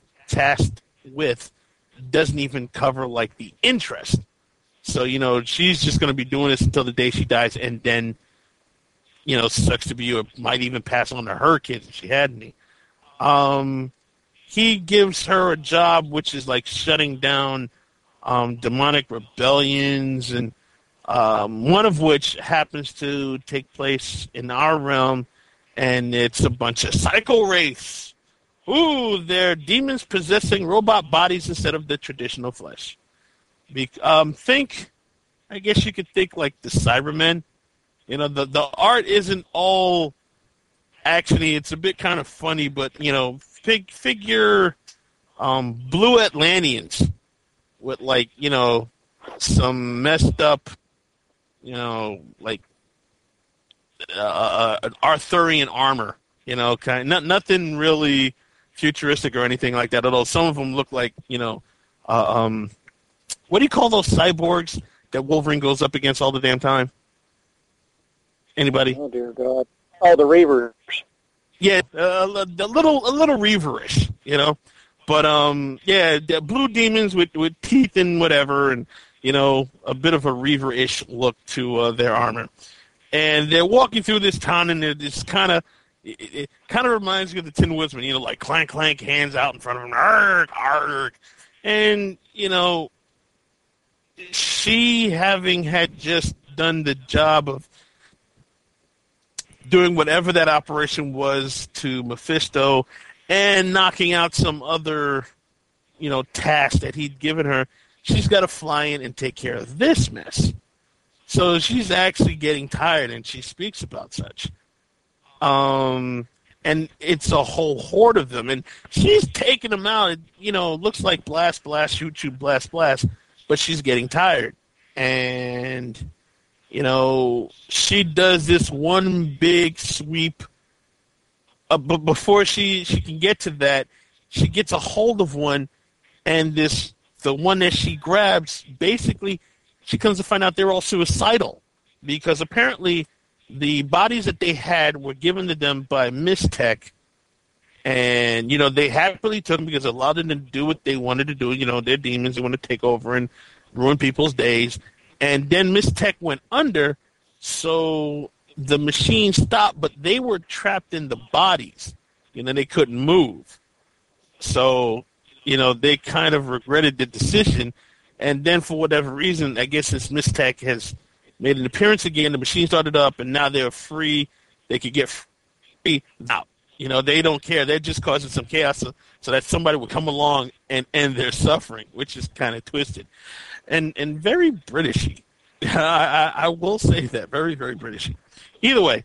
doesn't even cover like the interest. So, she's just going to be doing this until the day she dies, and then, sucks to be you, it might even pass on to her kids if she had any. He gives her a job which is like shutting down demonic rebellions, and one of which happens to take place in our realm, and it's a bunch of psycho wraiths. Ooh, they're demons possessing robot bodies instead of the traditional flesh. I guess you could think like the Cybermen. The art isn't all actiony. It's a bit kind of funny, but, figure blue Atlanteans with like, some messed up, like an Arthurian armor, nothing really futuristic or anything like that, although some of them look like, what do you call those cyborgs that Wolverine goes up against all the damn time? Anybody? Oh, dear God. Oh, the Reavers. Yeah, a little Reaverish, But, the blue demons with teeth and whatever, and, a bit of a Reaver-ish look to their armor. And they're walking through this town, and it's kind of... It kind of reminds me of the Tin Woodsman, like clank, clank, hands out in front of him, arg, arg. And, she, having had just done the job of doing whatever that operation was to Mephisto and knocking out some other, task that he'd given her, she's got to fly in and take care of this mess. So she's actually getting tired, and she speaks about such. And it's a whole horde of them, and she's taking them out. It, looks like blast, blast, shoot, shoot, blast, blast, but she's getting tired. And, she does this one big sweep. But before she can get to that, she gets a hold of one, and the one that she grabs, basically, she comes to find out they're all suicidal, because apparently the bodies that they had were given to them by Mystech, and, they happily took them because it allowed them to do what they wanted to do. They're demons. They want to take over and ruin people's days. And then Mystech went under, so the machine stopped, but they were trapped in the bodies. They couldn't move. So, they kind of regretted the decision. And then for whatever reason, I guess since Mystech has made an appearance again, the machine started up, and now they're free. They could get free out. They don't care. They're just causing some chaos so that somebody would come along and end their suffering, which is kind of twisted. And very Britishy. I will say that. Very, very Britishy. Either way,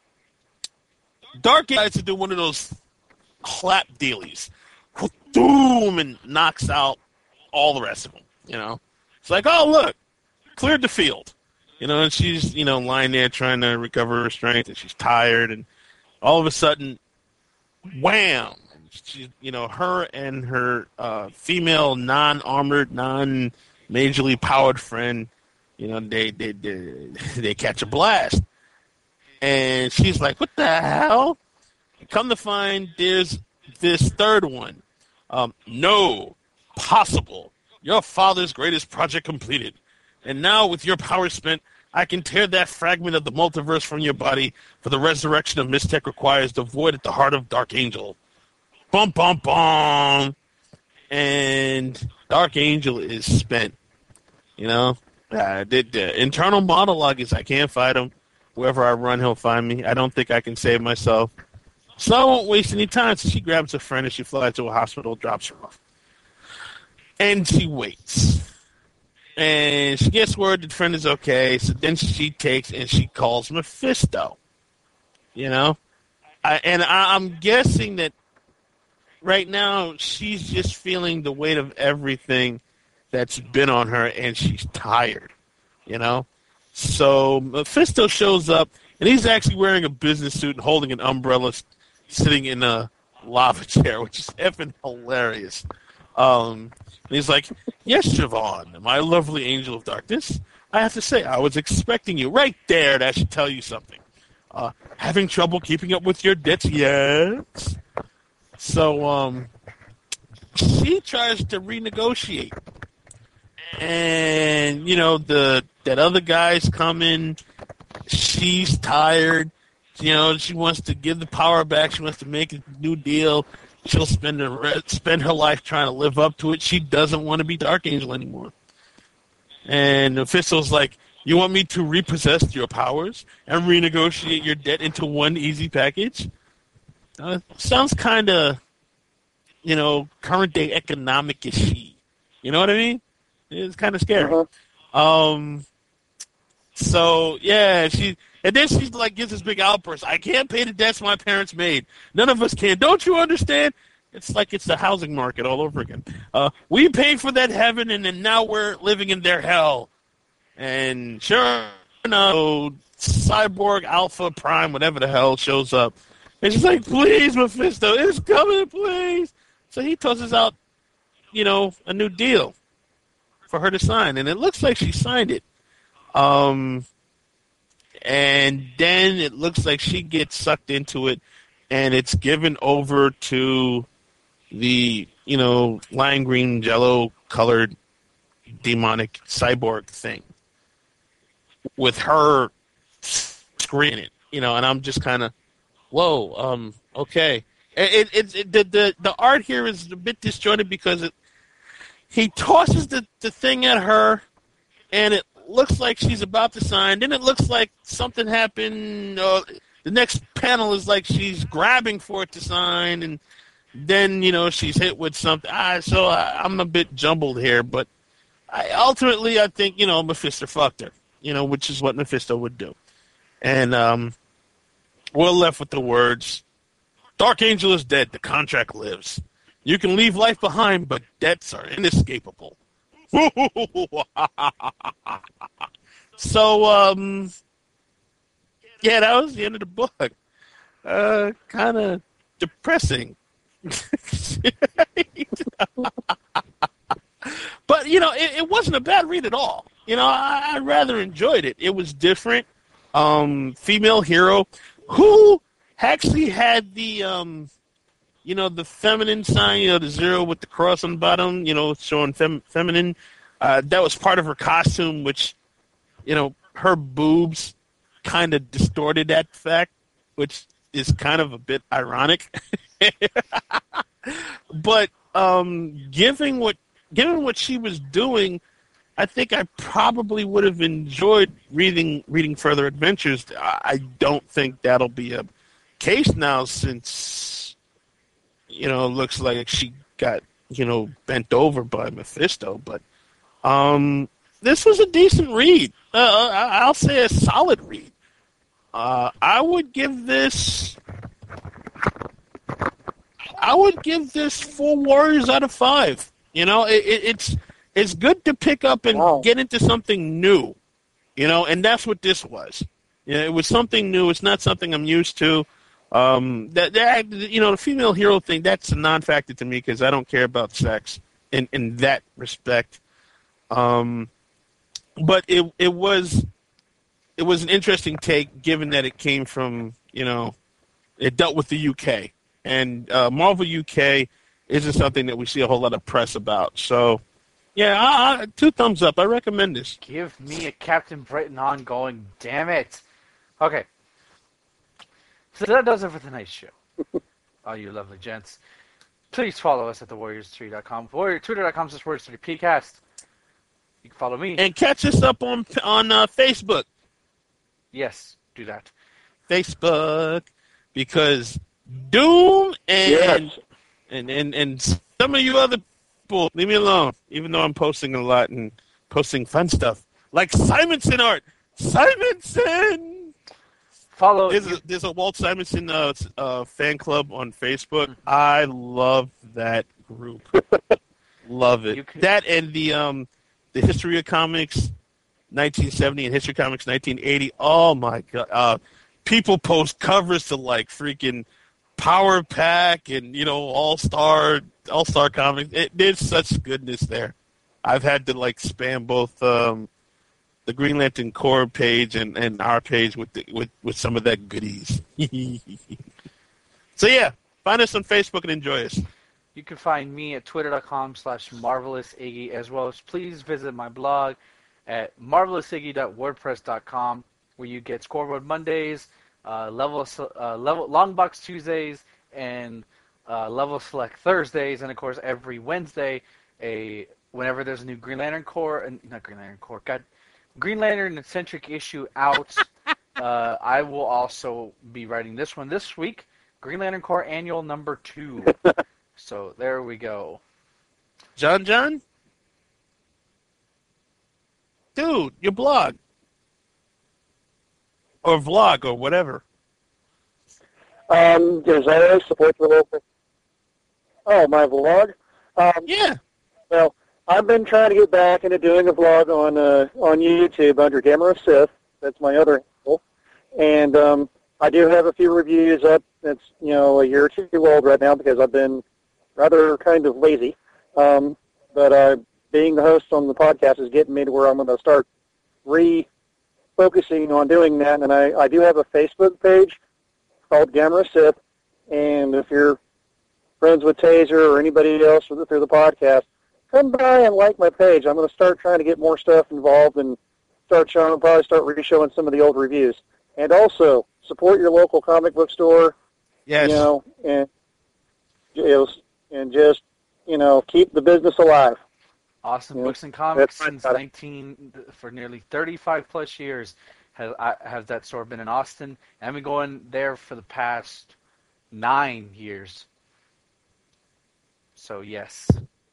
Dark decides to do one of those clap dealies. Boom! And knocks out all the rest of them, It's like, oh, look, cleared the field. And she's, lying there trying to recover her strength, and she's tired, and all of a sudden, wham! She, her and her female non-armored, non-majorly powered friend, they catch a blast. And she's like, what the hell? Come to find there's this third one. No, possible. Your father's greatest project completed. And now, with your power spent, I can tear that fragment of the multiverse from your body, for the resurrection of Mystech requires the void at the heart of Dark Angel. Bum, bum, bum. And Dark Angel is spent. The internal monologue is, I can't fight him. Wherever I run, he'll find me. I don't think I can save myself. So I won't waste any time. So she grabs a friend and she flies to a hospital, drops her off. And she waits. And she gets word the friend is okay. So then she takes and she calls Mephisto. I'm guessing that right now she's just feeling the weight of everything that's been on her, and she's tired. So Mephisto shows up, and he's actually wearing a business suit and holding an umbrella, sitting in a lava chair, which is effing hilarious. And he's like, yes, Siobhan, my lovely angel of darkness, I have to say, I was expecting you. Right there, that should tell you something. Having trouble keeping up with your debts? Yes. So, she tries to renegotiate. And, that other guy's coming. She's tired. She wants to give the power back. She wants to make a new deal. She'll spend her life trying to live up to it. She doesn't want to be Dark Angel anymore. And Mephisto's like, you want me to repossess your powers and renegotiate your debt into one easy package? Sounds kind of, current day economic-ish. You know what I mean? It's kind of scary. Uh-huh. So, yeah, and then she's like, gives this big outburst. I can't pay the debts my parents made. None of us can. Don't you understand? It's like it's the housing market all over again. We paid for that heaven, and then now we're living in their hell. And sure enough, Cyborg Alpha Prime, whatever the hell, shows up. And she's like, please, Mephisto, it's coming, please. So he tosses out, a new deal for her to sign. And it looks like she signed it. And then it looks like she gets sucked into it, and it's given over to the, lime green, jello-colored demonic cyborg thing with her screaming it, and I'm just kind of, whoa, okay. The art here is a bit disjointed because he tosses the thing at her, and it looks like she's about to sign. Then it looks like something happened. The next panel is like she's grabbing for it to sign, and then, she's hit with something. So I'm a bit jumbled here, but ultimately I think, Mephisto fucked her, which is what Mephisto would do. And we're left with the words, Dark Angel is dead. The contract lives. You can leave life behind, but debts are inescapable. So, yeah, that was the end of the book. Kind of depressing. But, it wasn't a bad read at all. I rather enjoyed it. It was different. Female hero who actually had the, the feminine sign, the zero with the cross on the bottom, showing feminine. That was part of her costume, which, her boobs kind of distorted that fact, which is kind of a bit ironic. But given what she was doing, I think I probably would have enjoyed reading further adventures. I don't think that'll be a case now since, it looks like she got, bent over by Mephisto. But this was a decent read. I'll say a solid read. I would give this 4 Warriors out of 5. It's good to pick up and get into something new, and that's what this was. It was something new. It's not something I'm used to. The female hero thing, that's a non-factor to me because I don't care about sex in that respect. But it was an interesting take given that it came from, it dealt with the UK. And Marvel UK isn't something that we see a whole lot of press about. So, yeah, 2 thumbs up. I recommend this. Give me a Captain Britain ongoing, damn it. Okay. So that does it for tonight's show. All you lovely gents. Please follow us at thewarriors3.com. Twitter.com/Warriors3podcast. You can follow me. And catch us up on Facebook. Yes, do that. Facebook. Because Doom and some of you other people, leave me alone. Even though I'm posting a lot and posting fun stuff. Like Simonson art. Simonson! Follow. There's a Walt Simonson fan club on Facebook. I love that group. Love it. That and the History of Comics 1970 and History of Comics 1980. Oh my god! People post covers to like freaking Power Pack and All Star Comics. There's such goodness there. I've had to like spam both the Green Lantern Corps page and our page with some of that goodies. So yeah, find us on Facebook and enjoy us. You can find me at twitter.com/marvelousiggy, as well as please visit my blog at marvelousiggy.wordpress.com, where you get Scoreboard Mondays, level Long Box Tuesdays, and Level Select Thursdays, and of course every Wednesday, whenever there's a new Green Lantern centric issue out, I will also be writing this one this week, Green Lantern Corps Annual number 2. So there we go. John? Dude, your blog. Or vlog, or whatever. Desire, support your local. Oh, my vlog? Yeah. Well, I've been trying to get back into doing a vlog on YouTube under Gamera Sith. That's my other handle. And I do have a few reviews up. That's, a year or two old right now because I've been rather kind of lazy. But being the host on the podcast is getting me to where I'm going to start refocusing on doing that. And I do have a Facebook page called Gamera Sith. And if you're friends with Taser or anybody else through the podcast, come by and like my page. I'm going to start trying to get more stuff involved and probably start re-showing some of the old reviews. And also, support your local comic book store. Yes. And just, keep the business alive. Awesome Books and Comics for nearly 35 plus years has that store been in Austin. And I've been going there for the past 9 years. So, yes.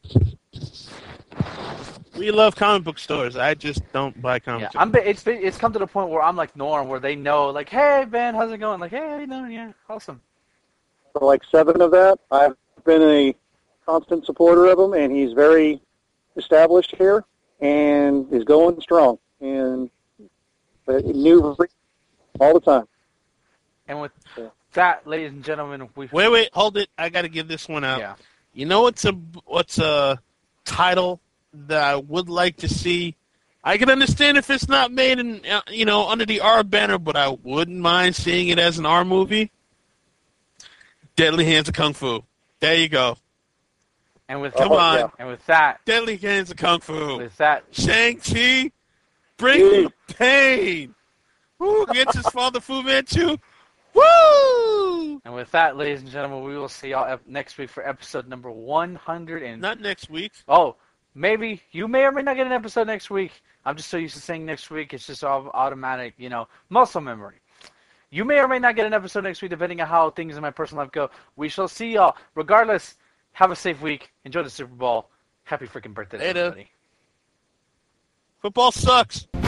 We love comic book stores. I just don't buy comic books. It's come to the point where I'm like Norm, where they know, like, hey, Ben, how's it going? Like, hey, how you doing? Yeah, awesome. For like 7 of that, I've been a constant supporter of him, and he's very established here, and is going strong. And new all the time. And with that, ladies and gentlemen, Wait, hold it. I got to give this one out. Yeah. You know what's a title that I would like to see? I can understand if it's not made in under the R banner, but I wouldn't mind seeing it as an R movie. Deadly Hands of Kung Fu. There you go. And with that, Deadly Hands of Kung Fu. With that, Shang-Chi, bring the pain. Woo, gets his father Fu Manchu. Woo! And with that, ladies and gentlemen, we will see y'all next week for episode number 100. Not next week. Oh, maybe. You may or may not get an episode next week. I'm just so used to saying next week. It's just all automatic, muscle memory. You may or may not get an episode next week, depending on how things in my personal life go. We shall see y'all. Regardless, have a safe week. Enjoy the Super Bowl. Happy freaking birthday to everybody. Football sucks.